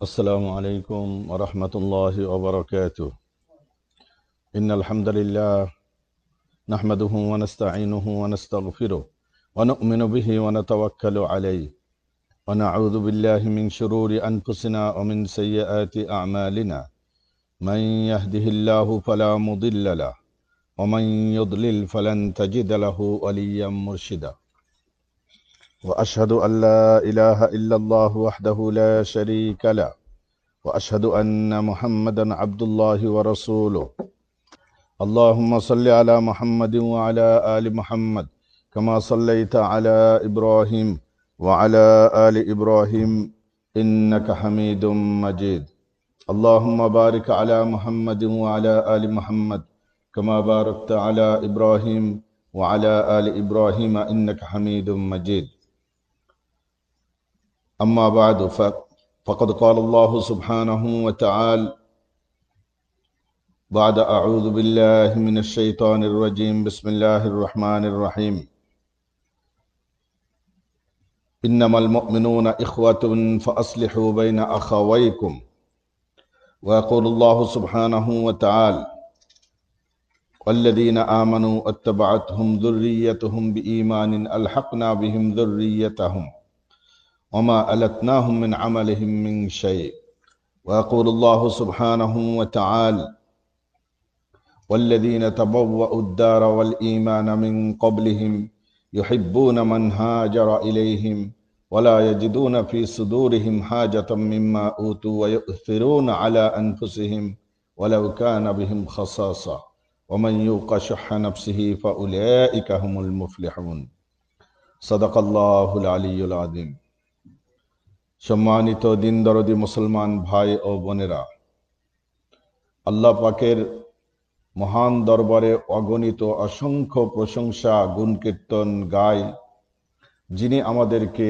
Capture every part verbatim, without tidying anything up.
السلام عليكم ورحمة الله وبركاته. إن الحمد لله نحمده ونستعينه ونستغفره ونؤمن به ونتوكل عليه ونعوذ بالله من شرور أنفسنا ومن سيئات أعمالنا. من يهده الله فلا مضل له ومن يضلل فلن تجد له وليا مرشدا. وأشهد أن لا إله إلا الله وحده لا شريك له وأشهد أن محمدا عبد الله ورسوله. اللهم صل على محمد وعلى آل محمد كما صليت على إبراهيم وعلى آل إبراهيم إنك حميد مجيد. اللهم بارك على محمد وعلى آل محمد كما باركت على إبراهيم وعلى آل إبراهيم إنك حميد مجيد. أما بعد فقد قال الله سبحانه وتعالى بعد أعوذ بالله من الشيطان الرجيم بسم الله الرحمن الرحيم. إنما المؤمنون إخوة فأصلحوا بين أخويكم. ويقول الله سبحانه وتعالى والذين آمنوا اتبعتهم ذريتهم بإيمان ألحقنا بهم ذريتهم وما ألتناهم من عملهم من شيء. ويقول الله سبحانه وتعالى والذين تبوأوا الدار والإيمان من قبلهم يحبون من هاجر إليهم ولا يجدون في صدورهم حاجة مما أوتوا ويؤثرون على أنفسهم ولو كان بهم خصاصة ومن يوق شح نفسه فأولئك هم المفلحون. صدق الله العلي العظيم. সম্মানিত দিন দরদি মুসলমান ভাই ও বোনেরা, আল্লাহ পাকের মহান দরবারে অগণিত অসংখ্য প্রশংসা গুণ কীর্তন গাই, যিনি আমাদেরকে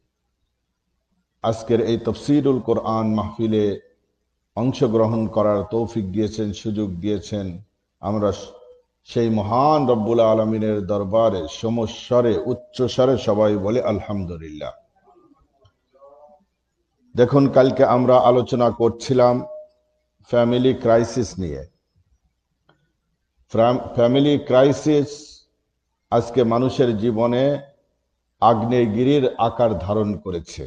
আজকের এই তাফসীরুল কোরআন মাহফিলে অংশগ্রহণ করার তৌফিক দিয়েছেন, সুযোগ দিয়েছেন। আমরা সেই মহান রব্বুল আলমিনের দরবারে সমস্বরে উচ্চস্বরে সবাই বলে আলহামদুলিল্লাহ। দেখুন, কালকে আমরা আলোচনা করছিলাম ফ্যামিলি ক্রাইসিস নিয়ে। ফ্যামিলি ক্রাইসিস আজকে মানুষের জীবনে আগ্নেয়গিরির আকার ধারণ করেছে।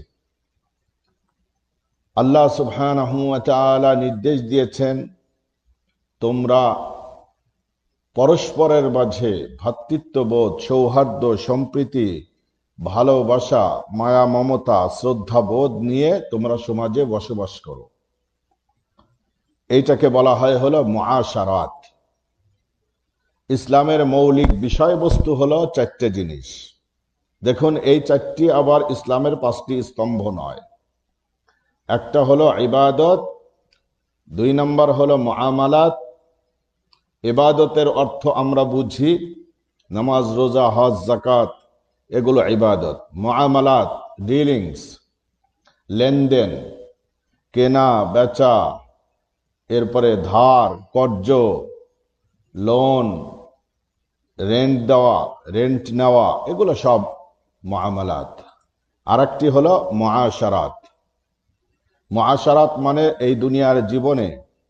আল্লাহ সুবহানাহু ওয়া তাআলা নির্দেশ দিয়েছেন, তোমরা পরস্পরের মাঝে ভ্রাতৃত্ববোধ, সৌহার্দ্য, সম্প্রীতি, ভালোবাসা, মায়া, মমতা, শ্রদ্ধাবোধ নিয়ে তোমরা সমাজে বসবাস করো। এইটাকে বলা হয় হলো মুআশারাত। ইসলামের মৌলিক বিষয়বস্তু হলো চারটে জিনিস। দেখুন, এই চারটি আবার ইসলামের পাঁচটি স্তম্ভ নয়। একটা হলো ইবাদত, দুই নম্বর হলো মুআমালাত। ইবাদতের অর্থ আমরা বুঝি নামাজ, রোজা, হজ, যাকাত, এগুলো ইবাদত। মুআমালাত ডিলিংস, লেনদেন, কেনা বেচা, এরপরে ধার কর্জ, লোন, রেন্ট দেওয়া, রেন্ট নেওয়া, এগুলো সব মুআমালাত। আর একটি হলো মুআশারাত। মুআশারাত মানে এই দুনিয়ার জীবনে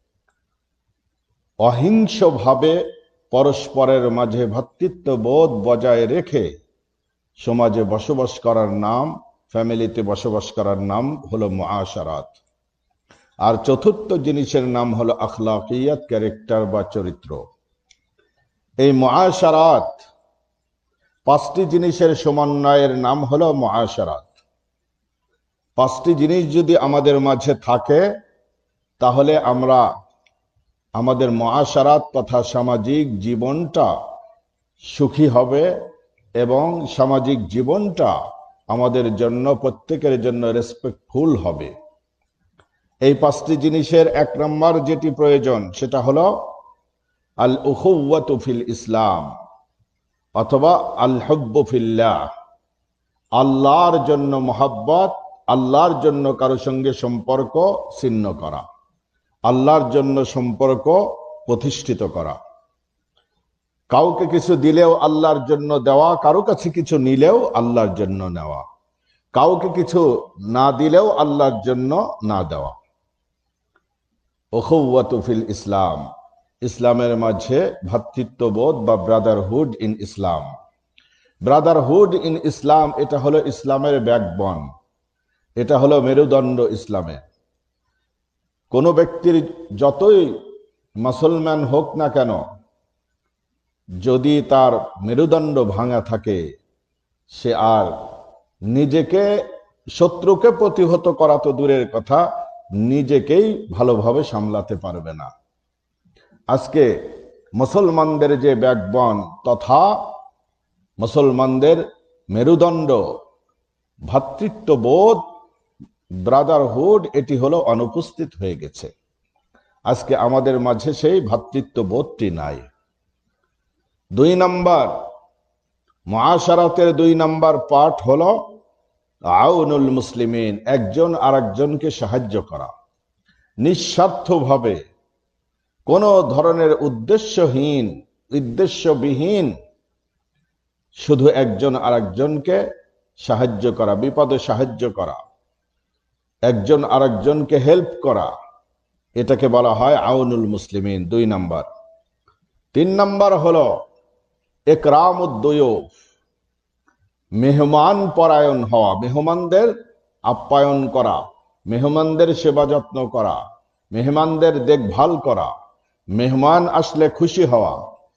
অহিংসভাবে পরস্পরের মাঝে ভ্রাতৃত্ববোধ বজায় রেখে সমাজে বসবাস করার নাম, ফ্যামিলিতে বসবাস করার নাম হলো মুআশারাত। আর চতুর্থ জিনিসের নাম হলো আখলাকিয়াত, ক্যারেক্টার বা চরিত্র। এই মুআশারাত পাঁচটি জিনিসের সমন্বয়ের নাম হলো মুআশারাত। পাঁচটি জিনিস যদি আমাদের মাঝে থাকে তাহলে আমরা আমাদের মুআশারাত তথা সামাজিক জীবনটা সুখী হবে এবং সামাজিক জীবনটা আমাদের জন্য, প্রত্যেকের জন্য রেসপেক্টফুল হবে। এই পাঁচটি জিনিসের এক নম্বর যেটি প্রয়োজন সেটা হলো আল উখুওয়াতু ফিল ইসলাম অথবা আল হুব্বু ফিল্লাহ। আল্লাহর জন্য মহব্বত, আল্লাহর জন্য কারো সঙ্গে সম্পর্ক ছিন্ন করা, আল্লাহর জন্য সম্পর্ক প্রতিষ্ঠিত করা। কাউকে কিছু দিলেও আল্লাহর জন্য দেওয়া, কারো কাছে কিছু নিলেও আল্লাহর জন্য নেওয়া, কাউকে কিছু না দিলেও আল্লাহর জন্য না দেওয়া। উখুওয়াতু ফিল ইসলাম, ইসলামের মাঝে ভ্রাতৃত্ববোধ বা brotherhood in Islam. Brotherhood in Islam এটা হলো ইসলামের ব্যাকবোন, এটা হলো মেরুদণ্ড ইসলামে। কোন ব্যক্তির যতই মুসলমান হোক না কেন, যদি তার মেরুদণ্ড ভাঙা থাকে, সে আর নিজেকে, শত্রুকে প্রতিহত করা তো দূরের কথা, নিজেকেই ভালোভাবে সামলাতে পারবে না। আজকে মুসলমানদের যে ব্যাকবোন তথা মুসলমানদের মেরুদণ্ড, ভ্রাতৃত্ববোধ, ব্রাদারহুড, এটি হলো অনুপস্থিত হয়ে গেছে। আজকে আমাদের মাঝে সেই ভ্রাতৃত্ববোধটি নাই। দুই নাম্বার মুআশারাতের দুই নাম্বার পার্ট হলো আউনুল মুসলিমিন, একজন আরেকজনকে সাহায্য করা, নিঃস্বার্থভাবে, কোন ধরনের উদ্দেশ্যহীন, উদ্দেশ্যবিহীন, শুধু একজন আরেকজনকে সাহায্য করা, বিপদে সাহায্য করা, একজন আরেকজনকে হেল্প করা, এটাকে বলা হয় আউনুল মুসলিমিন, দুই নাম্বার। তিন নাম্বার হলো ইকরামুদ-দুয়ুফ, মেহমান পরায়ণ হওয়া, মেহমানদের আপ্যায়ন করা, মেহমানদের সেবা যত্ন করা, মেহমানদের দেখভাল করা, মেহমান আসলে খুশি হওয়া,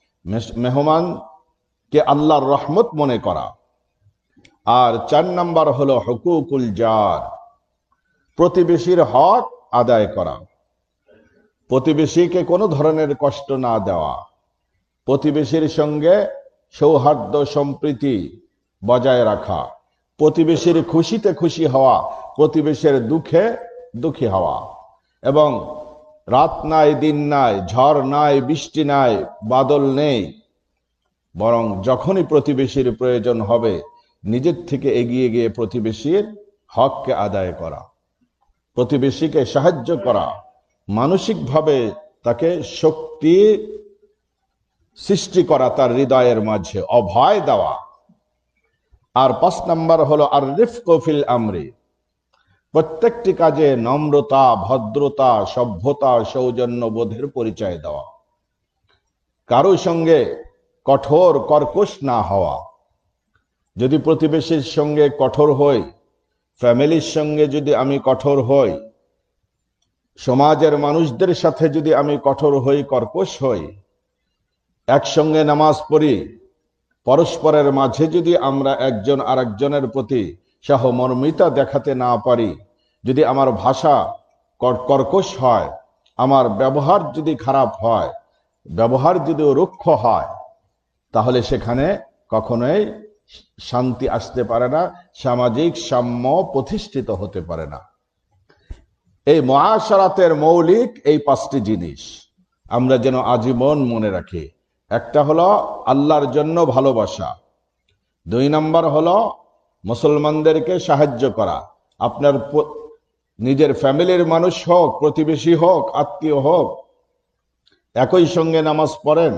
মেহমানকে আল্লাহর রহমত মনে করা। আর চার নাম্বার হলো হুকুকুল জার, প্রতিবেশীর হক আদায় করা, প্রতিবেশীকে কোনো ধরনের কষ্ট না দেওয়া, প্রতিবেশীর সঙ্গে সৌহার্দ্য সম্প্রীতি বজায় রাখা, প্রতিবেশীর খুশিতে খুশি হওয়া, প্রতিবেশীর দুঃখে দুঃখী হওয়া। এবং রাত নাই, দিন নাই, ঝড় নাই, বৃষ্টি নাই, বাদল নেই, বরং যখনই প্রতিবেশীর প্রয়োজন হবে নিজের থেকে এগিয়ে গিয়ে প্রতিবেশীর হককে আদায় করা, প্রতিবেশীকে সাহায্য করা, মানসিকভাবে তাকে শক্তি সৃষ্টি করা, তার হৃদয়ের মাঝে অভয় দেওয়া। আর পাঁচ নাম্বার হলো আর রিফকু ফিল আমরি, প্রত্যেকটি কাজে নম্রতা, ভদ্রতা, সভ্যতা, সৌজন্য বোধের পরিচয় দেওয়া, কারো সঙ্গে কঠোর কর্কশ না হওয়া। যদি প্রতিবেশীর সঙ্গে কঠোর হই, ফ্যামিলির সঙ্গে যদি আমি কঠোর হই, সমাজের মানুষদের সাথে যদি আমি কঠোর হই, কর্কশ হই, একসঙ্গে নামাজ পড়ি, পরস্পরের মাঝে যদি আমরা একজন আরেকজনের প্রতি সহমর্মিতা দেখাতে না পারি, যদি আমার ভাষা কর্কশ হয়, আমার ব্যবহার যদি খারাপ হয়, ব্যবহার যদি রুক্ষ হয়, তাহলে সেখানে কখনোই শান্তি আসতে পারে না, সামাজিক সাম্য প্রতিষ্ঠিত হতে পারে না। এই মুআশারাতের মৌলিক এই পাঁচটি জিনিস আমরা যেন আজীবন মনে রাখি। একটা হলো আল্লাহর জন্য ভালোবাসা, দুই নাম্বার হলো মুসলমানদেরকে সাহায্য করা, আপনার নিজের ফ্যামিলির মানুষ হোক, প্রতিবেশী হোক, আত্মীয় হোক, একই সঙ্গে নামাজ পড়েন,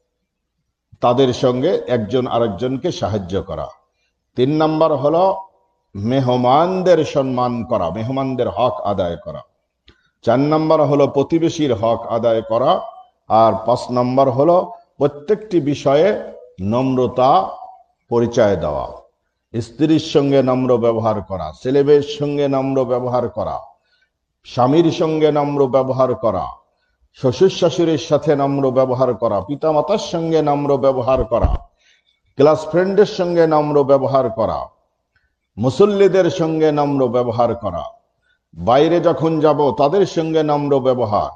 তাদের সঙ্গে একজন আরেকজনকে সাহায্য করা। তিন নাম্বার হলো মেহমানদের সম্মান করা, মেহমানদের হক আদায় করা। চার নাম্বার হলো প্রতিবেশীর হক আদায় করা। আর পাঁচ নাম্বার হলো প্রত্যেকটি বিষয়ে নম্রতা পরিচয় দেওয়া, স্ত্রীর সঙ্গে নম্র ব্যবহার করা, ছেলেমেয়ের সঙ্গে নম্র ব্যবহার করা, স্বামীর সঙ্গে নম্র ব্যবহার করা, শ্বশুর শাশুড়ির সাথে নম্র ব্যবহার করা, পিতামাতার সঙ্গে নম্র ব্যবহার করা, ক্লাস ফ্রেন্ডের সঙ্গে নম্র ব্যবহার করা, মুসল্লিদের সঙ্গে নম্র ব্যবহার করা, বাইরে যখন যাব তাদের সঙ্গে নম্র ব্যবহার,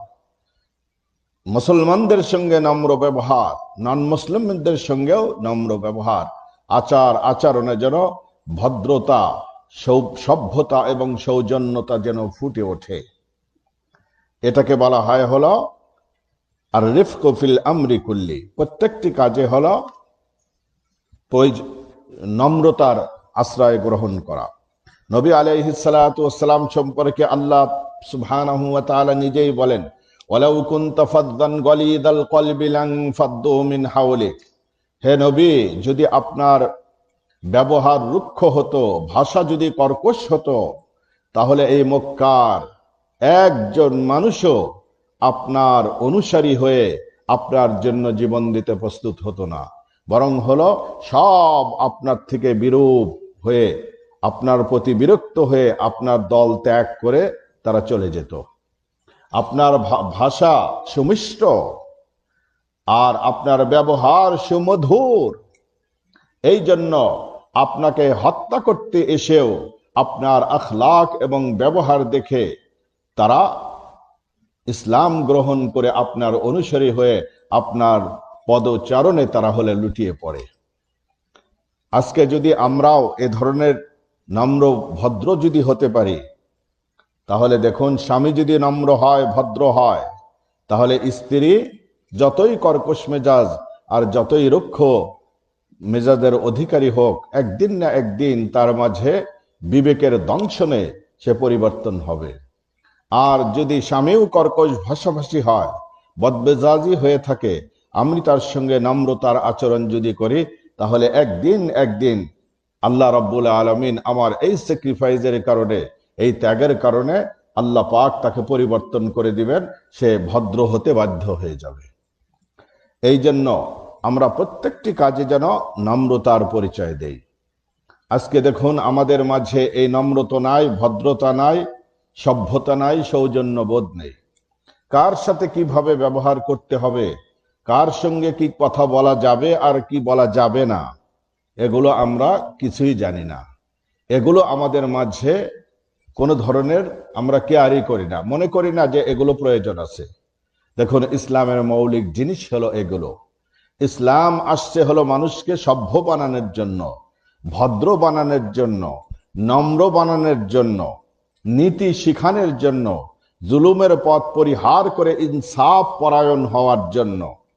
মুসলমানদের সঙ্গে নম্র ব্যবহার, নন মুসলিমদের সঙ্গেও নম্র ব্যবহার, আচার আচরণে যেন ভদ্রতা, সভ্যতা এবং সৌজন্যতা যেন ফুটে ওঠে। এটাকে বলা হয় হলো আর রিফকু ফিল আমরি কুল্লি, প্রত্যেকটি কাজে হলো নম্রতার আশ্রয় গ্রহণ করা। নবী আলাইহিস সালাতু ওয়াস সালাম সম্পর্কে আল্লাহ সুবহানাহু ওয়া তাআলা নিজেই বলেন, ওয়ালাউ কুনতা ফাদ্দান গালিদাল কলবি লানফাদ্দু মিন হাওলিক, হে নবী, যদি আপনার ব্যবহার রুক্ষ হতো, ভাষা যদি কর্কশ হতো, তাহলে এই মক্কার একজন মানুষও আপনার অনুসারী হয়ে আপনার জন্য জীবন দিতে প্রস্তুত হতো না, বরং হলো সব আপনার থেকে বিরূপ হয়ে, আপনার প্রতি বিরক্ত হয়ে আপনার দল ত্যাগ করে তারা চলে যেত। আপনার ভাষা সুমিষ্ট আর আপনার ব্যবহার সুমধুর, এই জন্য আপনাকে হত্যা করতে এসেও আপনার আখলাক এবং ব্যবহার দেখে তারা ইসলাম গ্রহণ করে আপনার অনুসারী হয়ে আপনার পদচারণে তারা হলে লুটিয়ে পড়ে। আজকে যদি আমরাও এ ধরনের নম্র ভদ্র যদি হতে পারি, তাহলে দেখুন, স্বামী যদি নম্র হয়, ভদ্র হয়, তাহলে স্ত্রী যতই কর্কশ মেজাজ আর যতই রুক্ষ মেজাজের অধিকারী হোক, একদিন না একদিন তার মাঝে বিবেকের দংশনে সে পরিবর্তন হবে। আর যদি স্বামীও কর্কশ ভাষাভাষী হয়, বদমেজাজি হয়ে থাকে, আমি তার সঙ্গে নম্রতার আচরণ যদি করি, তাহলে একদিন একদিন আল্লাহ রাব্বুল আলামিন আমার এই স্যাক্রিফাইসের কারণে, এই ত্যাগের কারণে আল্লাহ পাক তাকে পরিবর্তন করে দিবেন, সে ভদ্র হতে বাধ্য হয়ে যাবে। এই জন্য আমরা প্রত্যেকটি কাজে যেন নম্রতার পরিচয় দেই। আজকে দেখুন, আমাদের মাঝে এই নম্রতা নাই, ভদ্রতা নাই, সভ্যতা নাই, সৌজন্য বোধ নেই। কার সাথে কিভাবে ব্যবহার করতে হবে, কার সঙ্গে কি কথা বলা যাবে আর কি বলা যাবে না, এগুলো আমরা কিছুই জানি না। এগুলো আমাদের মাঝে কোনো ধরনের আমরা কেয়ারই করি না, মনে করি না যে এগুলো প্রয়োজন আছে। দেখুন, ইসলামের মৌলিক জিনিস হলো এগুলো। ইসলাম আসছে হলো মানুষকে সভ্য বানানোর জন্য, ভদ্র বানানোর জন্য, নম্র বানানোর জন্য, নীতি শিখানোর জন্য, জুলুমের পথ পরিহার করে ইনসাফ পরায়ণ হওয়ার জন্য।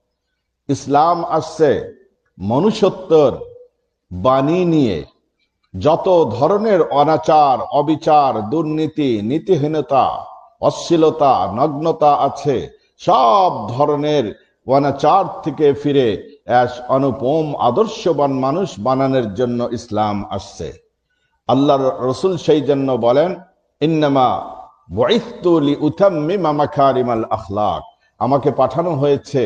ইসলাম আসছে মনুষ্যত্বর বাণী নিয়ে। যত ধরনের অনাচার, অবিচার, দুর্নীতি, নীতিহীনতা, অশ্লীলতা, নগ্নতা আছে, সব ধরনের অনাচার থেকে ফিরে এক অনুপম আদর্শবান মানুষ বানানোর জন্য ইসলাম আসছে। আল্লাহর রসুল সেই জন্য বলেন, ইন্নামা বুইসতু লিউতাম্মিমা মাকারিমাল আখলাক, আমাকে পাঠানো হয়েছে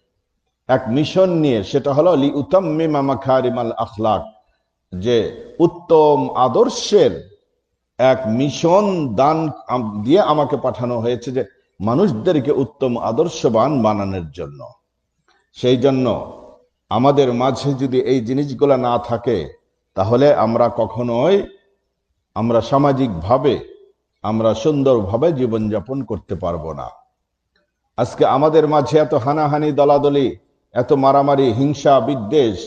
এক মিশন নিয়ে, সেটা হলো লিউতাম্মিমা মাকারিমাল আখলাক, যে উত্তম আদর্শের এক মিশন দান দিয়ে আমাকে পাঠানো হয়েছে, যে মানুষদেরকে উত্তম আদর্শবান বানানোর জন্য। সেই জন্য আমাদের মাঝে যদি এই জিনিসগুলো না থাকে, তাহলে আমরা কখনোই আমরা সামাজিকভাবে আমরা সুন্দরভাবে জীবনযাপন করতে পারবো না। আজকে আমাদের মাঝে এত হানাহানি, দলাদলি, এত মারামারি, হিংসা, বিদ্বেষ,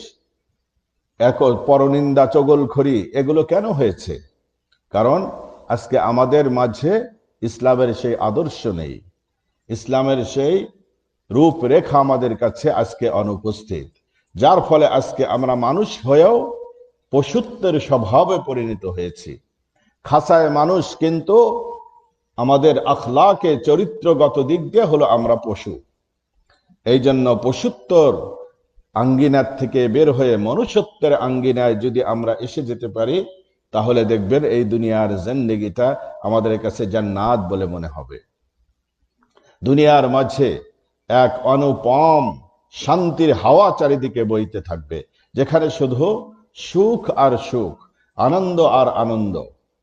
এক পরনিন্দা, চগলখড়ি, এগুলো কেন হয়েছে? কারণ আজকে আমাদের মাঝে ইসলামের সেই আদর্শ নেই, ইসলামের সেই রূপরেখা আমাদের কাছে আজকে অনুপস্থিত, যার ফলে আজকে আমরা মানুষ হয়েও পশুত্বের স্বভাবে পরিণত হয়েছি। খাসায় মানুষ, কিন্তু আমাদের আখলাকে, চরিত্রগত দিক দিয়ে হলো আমরা পশু। এই জন্য পশুত্বর আঙ্গিনার থেকে বের হয়ে মনুষ্যত্বের আঙ্গিনায় যদি আমরা এসে যেতে পারি, তাহলে দেখবেন এই দুনিয়ার জিন্দেগিটা আমাদের কাছে জান্নাত বলে মনে হবে। দুনিয়ার মাঝে এক অনুপম শান্তির হাওয়া চারিদিকে বইতে থাকবে, যেখানে শুধু সুখ আর সুখ, আনন্দ আর আনন্দ।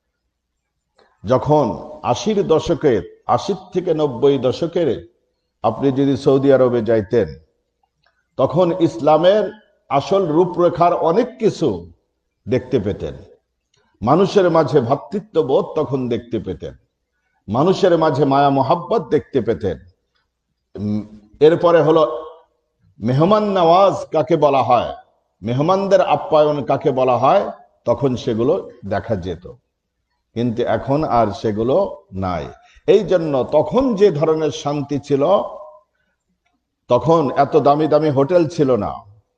যখন আশির দশকের আশির থেকে নব্বই দশকের আপনি যদি সৌদি আরবে যাইতেন, তখন ইসলামের আসল রূপরেখার অনেক কিছু দেখতে পেতেন। মানুষের মাঝে ভ্রাতৃত্ববোধ তখন দেখতে পেতেন, মানুষের মাঝে মায়া মোহাব্বত দেখতে পেতেন। এরপরে হলো মেহমান নওয়াজ কাকে বলা হয়, মেহমানদের আপ্যায়ন কাকে বলা হয়, তখন সেগুলো দেখা যেত। কিন্তু এখন আর সেগুলো নাই। এই জন্য তখন যে ধরনের শান্তি ছিল, তখন এত দামি দামি হোটেল ছিল না,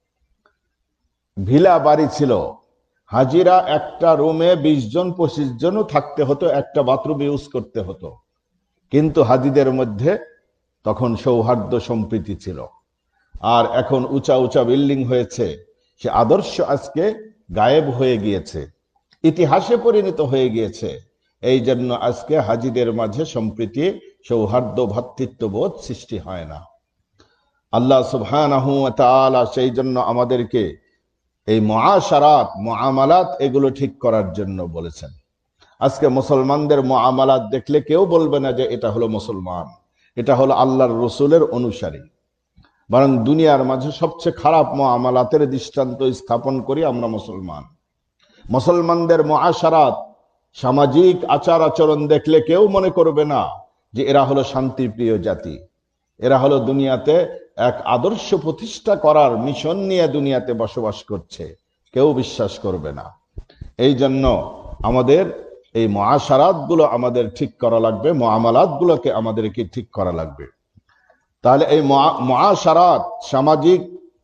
ভিলা বাড়ি ছিল, হাজিরা একটা রুমে বিশ জন পঁচিশ জনও থাকতে হতো, একটা বাথরুম ইউজ করতে হতো। কিন্তু হাজিদের মধ্যে তখন সৌহার্দ্য সম্প্রীতি ছিল। আর এখন উঁচা উঁচা বিল্ডিং হয়েছে, সে আদর্শ আজকে গায়েব হয়ে গিয়েছে, ইতিহাসে পরিণত হয়ে গিয়েছে। এই জন্য আজকে হাজিদের মাঝে সম্প্রীতি সৌহার্দ্য ভ্রাতৃত্ববোধ সৃষ্টি হয় না। আল্লাহ সুবহানাহু ওয়া তাআলা সেই জন্য আমাদেরকে এই মুআশারাত মুআমালাত এগুলো ঠিক করার জন্য বলেছেন। আজকে মুসলমানদের মুআমালাত দেখলে কেউ বলবে না যে এটা হলো মুসলমান, এটা হলো আল্লাহর রসুলের অনুসারী। বরং দুনিয়ার মাঝে সবচেয়ে খারাপ মুআমালাতের দৃষ্টান্ত স্থাপন করি আমরা মুসলমান। মুসলমানদের মুআশারাত সামাজিক আচার আচরণ দেখলে কেউ মনে করবে না যে এরা হলো শান্তিপ্রিয় জাতি, এরা হলো দুনিয়াতে এক আদর্শ প্রতিষ্ঠা করার মিশন নিয়ে দুনিয়াতে বসবাস করছে, কেউ বিশ্বাস করবে না। এই জন্য আমাদের এই মুআশারাত গুলো আমাদের ঠিক করা লাগবে, মুআমালাত গুলোকে আমাদেরকে ঠিক করা লাগবে। তাহলে এই মুআশারাত সামাজিক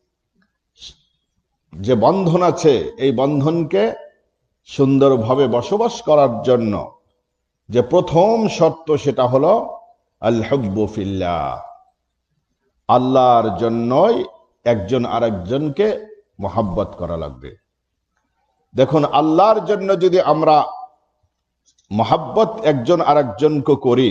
যে বন্ধন আছে, এই বন্ধনকে সুন্দরভাবে বসবাস করার জন্য যে প্রথম শর্ত সেটা হলো আল হুব্বু ফিল্লাহ, আল্লাহর জন্যই একজন আরেকজনকে মহব্বত করা লাগবে। দেখুন, আল্লাহর জন্য যদি আমরা মহব্বত একজন আরেকজনকে করি,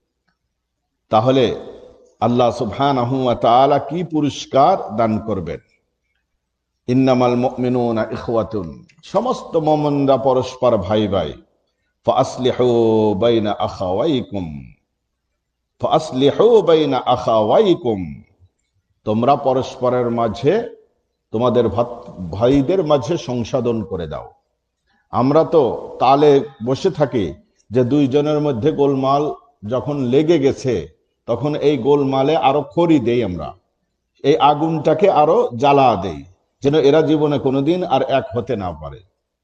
তাহলে আল্লাহ সুবহানাহু ওয়া তাআলা কি পুরস্কার দান করবেন? ইন্নামাল মুমিনুনা ইখওয়াতুন, সমস্ত মুমিনরা পরস্পর ভাই ভাই। ফাসলিহু বাইনা আখাওয়াইকুম, ফাসলিহু বাইনা আখাওয়াইকুম, তোমরা পরস্পরের মাঝে তোমাদের ভাইদের মাঝে সংশোধন করে দাও। আমরা তো তালে বসে থাকি যে দুইজনের মধ্যে গোলমাল যখন লেগে গেছে তখন এই গোলমালে আরো খড়ি দেই, আমরা এই আগুনটাকে আরো জ্বালা দেই যেন এরা জীবনে কোনোদিন আর এক হতে না পারে।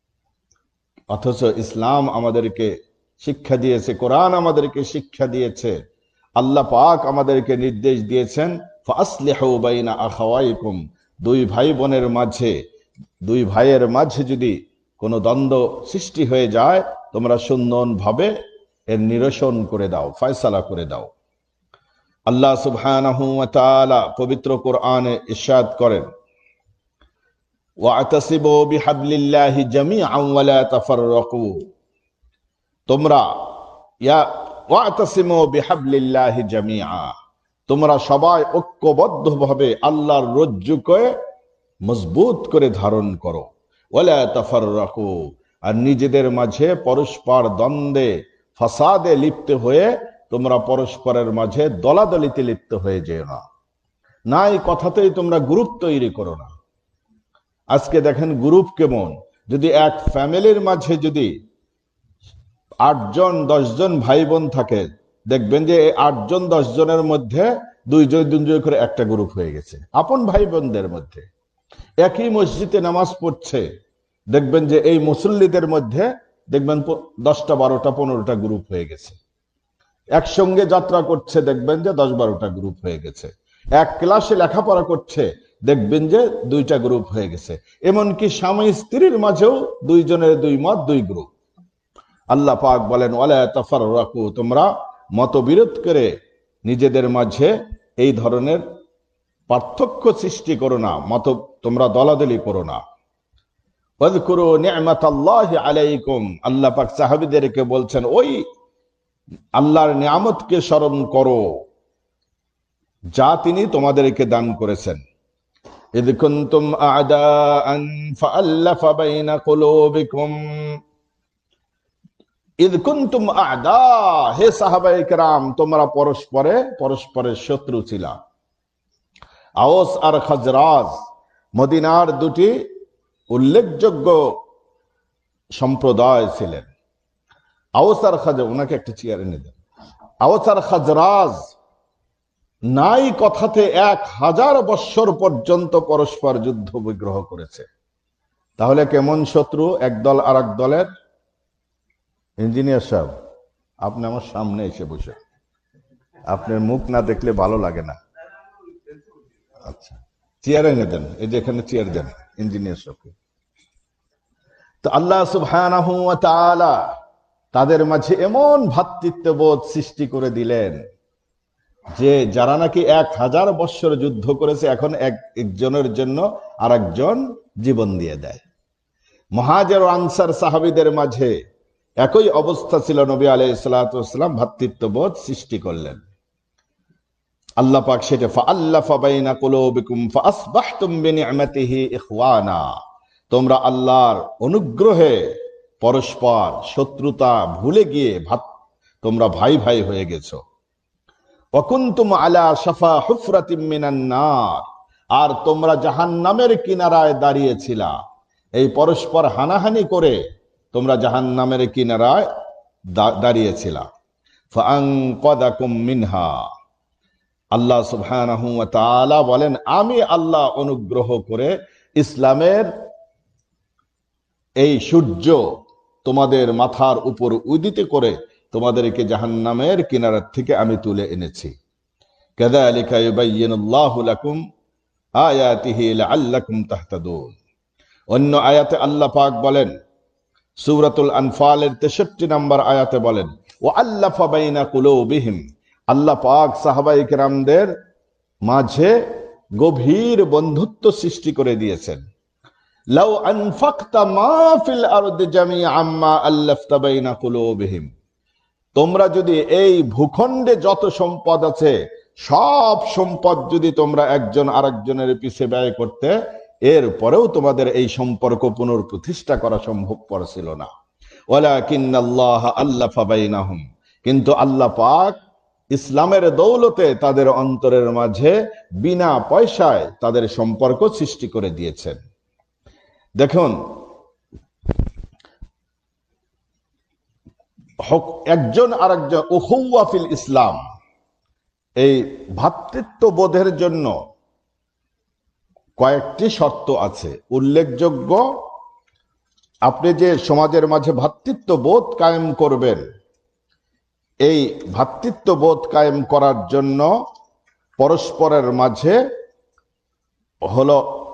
অথচ ইসলাম আমাদেরকে শিক্ষা দিয়েছে, কোরআন আমাদেরকে শিক্ষা দিয়েছে, আল্লাহ পাক আমাদেরকে নির্দেশ দিয়েছেন ফাসলিহু বাইনা আখাওয়াইকুম, দুই ভাই বোনের মাঝে, দুই ভাইয়ের মাঝে যদি কোনো দ্বন্দ্ব সৃষ্টি হয়ে যায় তোমরা সুন্দরভাবে এর নিরসন করে দাও, ফয়সালা করে দাও। আল্লাহ সুবহানাহু ওয়া তাআলা পবিত্র কোরআনে ইরশাদ করেন, ওয়াতাসিবু বিহাবলিল্লাহি জামিআন ওয়া লা তাফাররাকু, তোমরা ইয়া ওয়াতাসিমু বিহাবলিল্লাহি জামিআ, তোমরা সবাই ঐক্যবদ্ধভাবে আল্লাহর রজ্জুকে মজবুত করে ধারণ করো। ওয়ালা তাফাররাকু, আর নিজেদের মাঝে পরস্পর দ্বন্দ্বে ফাসাদে লিপ্ত হয়ে তোমরা পরস্পরের মাঝে দলাদলিতে লিপ্ত হয়ে যেও না। না, এই কথাতেই তোমরা গ্রুপ তৈরি করো না। আজকে দেখেন গ্রুপ কেমন, যদি এক ফ্যামিলির মাঝে যদি আটজন দশজন ভাই বোন থাকে, দেখবেন যে এই আটজন দশ জনের মধ্যে দুইজন দুইজন করে একটা গ্রুপ হয়ে গেছে। আপন ভাই বোনদের মধ্যে একই মসজিদে নামাজ পড়ছে, দেখবেন যে এই মুসল্লিদের মধ্যে দেখবেন দশটা বারোটা পনেরোটা গ্রুপ হয়ে গেছে। একসঙ্গে যাত্রা করছে, দেখবেন যে দশ বারোটা গ্রুপ হয়ে গেছে। এক ক্লাসে লেখাপড়া করছে, দেখবেন যে দুইটা গ্রুপ হয়ে গেছে। এমনকি স্বামী স্ত্রীর মাঝেও দুইজনের দুই মত, দুই গ্রুপ। আল্লাহ পাক বলেন ওয়ালা তাফাররাকু, তোমরা মতবিরোধ করে নিজেদের মাঝে এই ধরনের পার্থক্য সৃষ্টি করো না, মত তোমরা দলাদলি করো না। ওয়াযকুরু নি'মাতাল্লাহি আলাইকুম, আল্লাহ পাক সাহাবীদেরকে বলছেন ওই আল্লাহর নিয়ামতকে স্মরণ করো যা তিনি তোমাদেরকে দান করেছেন। ইয কুনতুম আ'দাআন ফাআল্লাফা বাইনা কুলুবিকুম, ইয কুনতুম আ'দা, হে সাহাবায়ে কেরাম, তোমরা পরস্পরে পরস্পরের শত্রু ছিলা। আওস আর খাজরাজ মদিনার দুটি উল্লেখযোগ্য সম্প্রদায় ছিলেন। আওস আর খাজরাজ, ওনাকে একটা চেয়ার এনে দেন। আওস আর খাজরাজ নাই কথাতে এক হাজার বৎসর পর্যন্ত পরস্পর যুদ্ধ বিগ্রহ করেছে। তাহলে কেমন শত্রু এক দল আর এক দলের? ইঞ্জিনিয়ার সাহেব, আপনি আমার সামনে এসে বসে, আপনার মুখ না দেখলে ভালো লাগে না। আচ্ছা, চেয়ার এনে দেন, এই যে এখানে চেয়ার দেন ইঞ্জিনিয়ার সাহেবকে। তো আল্লাহ সুবহানাহু ওয়া তাআলা তাদের মাঝে এমন ভ্রাতৃত্ববোধ সৃষ্টি করে দিলেন যে যারা নাকি এক হাজার বৎসর যুদ্ধ করেছে এখন এক একজনের জন্য আর একজন জীবন দিয়ে দেয়। মুহাজির ও আনসার সাহাবীদের মাঝে একই অবস্থা ছিল। নবী আলাইহিস সালাতু ওয়াস সালাম ভ্রাতৃত্ববোধ সৃষ্টি করলেন। আল্লাহ পাক সেটা ফাআল্লাফা বাইনা কুলুবিকুম ফাআসবাহতুম বিনি'মাতিহি ইখওয়ানা, তোমরা আল্লাহর অনুগ্রহে পরস্পর শত্রুতা ভুলে গিয়ে ভাত তোমরা ভাই ভাই হয়ে গেছো। ওয়া কুনতুম আলা শাফা হুফরাতিম মিনান নার, আর তোমরা জাহান্নামের কিনারায় দাঁড়িয়েছিলা। এই পরস্পর হানাহানি করে তোমরা জাহান্নামের কিনারায় দাঁড়িয়েছিলা। ফাআনকাদাকুম মিনহা, আল্লাহ সুবহানাহু ওয়া তাআলা বলেন, আমি আল্লাহ অনুগ্রহ করে ইসলামের এই সূর্য তোমাদের মাথার উপর উদিত করে তোমাদেরকে জাহান্নামের কিনারা থেকে আমি তুলে এনেছি। কাযালিকা ইউবাইয়িনুল্লাহু লাকুম আয়াতিহি লাআল্লাকুম তাহতাদুন। অন্য আয়াতে আল্লাহ পাক বলেন, সূরাতুল আনফালের তেষট্টি নম্বর আয়াতে বলেন, ওয়া আল্লাফা বাইনা কুলুবিহিম, আল্লাহ পাক সাহাবায়ে কেরামদের মাঝে গভীর বন্ধুত্ব সৃষ্টি করে দিয়েছেন। লাউ আনফাকতা মা ফিল আরদি জামিআম মা আল্লাফতা বাইনা কুলুবিহিম, তোমরা যদি এই ভূখণ্ডে যত সম্পদ আছে সব সম্পদ যদি তোমরা একজন আরেকজনের পিছে ব্যয় করতে, এরপরেও তোমাদের এই সম্পর্ক পুনঃপ্রতিষ্ঠা করা সম্ভবপর ছিল না। ওয়ালাকিন্নাল্লাহ আল্লাফা বাইনাহুম, কিন্তু আল্লাহ পাক ইসলামের দৌলতে তাদের অন্তরের মাঝে বিনা পয়সায় তাদের সম্পর্ক সৃষ্টি করে দিয়েছেন। দেখুন, একজন আরেকজন উখুওয়া ফিল ইসলাম, এই ভ্রাতৃত্ববোধের জন্য কয়েকটি শর্ত আছে উল্লেখযোগ্য। আপনি যে সমাজের মাঝে ভ্রাতৃত্ববোধ কায়েম করবেন, এই ভ্রাতৃত্ববোধ কায়েম করার জন্য পরস্পরের মাঝে হলো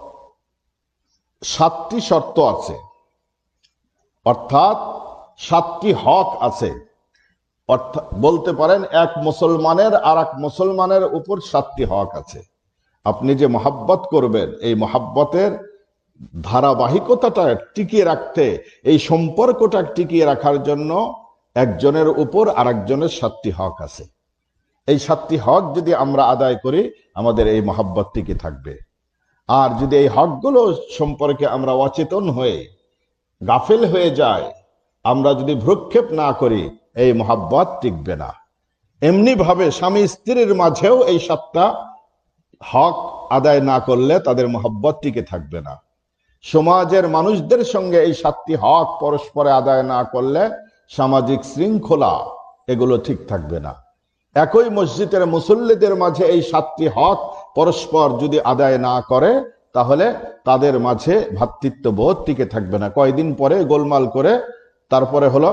সাতটি শর্ত আছে, অর্থাৎ সাতটি হক আছে। অর্থাৎ বলতে পারেন এক মুসলমানের আর এক মুসলমানের উপর সাতটি হক আছে। আপনি যে মহাব্বত করবেন, এই মহাব্বতের ধারাবাহিকতাটা টিকিয়ে রাখতে, এই সম্পর্কটা টিকিয়ে রাখার জন্য একজনের উপর আরেকজনের সাতটি হক আছে। এই সাতটি হক যদি আমরা আদায় করি, আমাদের এই মহাব্বত টিকে থাকবে। আর যদি এই হকগুলো সম্পর্কে আমরা অচেতন হয়ে গাফেল হয়ে যায়, আমরা যদি ভ্রুক্ষেপ না করি, এই মহাব্বত টিকবে না। এমনি ভাবে স্বামী স্ত্রীর মাঝেও এই সাতটা হক আদায় না করলে তাদের মহাব্বত টিকে থাকবে না। সমাজের মানুষদের সঙ্গে এই সাতটি হক পরস্পরে আদায় না করলে সামাজিক শৃঙ্খলা এগুলো ঠিক থাকবে না। একই মসজিদের মুসল্লিদের মাঝে এই সাতটি হক পরস্পর যদি আদায় না করে, তাহলে তাদের মাঝে ভ্রাতৃত্ববোধ টিকে থাকবে না। কয়দিন পরে গোলমাল করে তারপরে হলো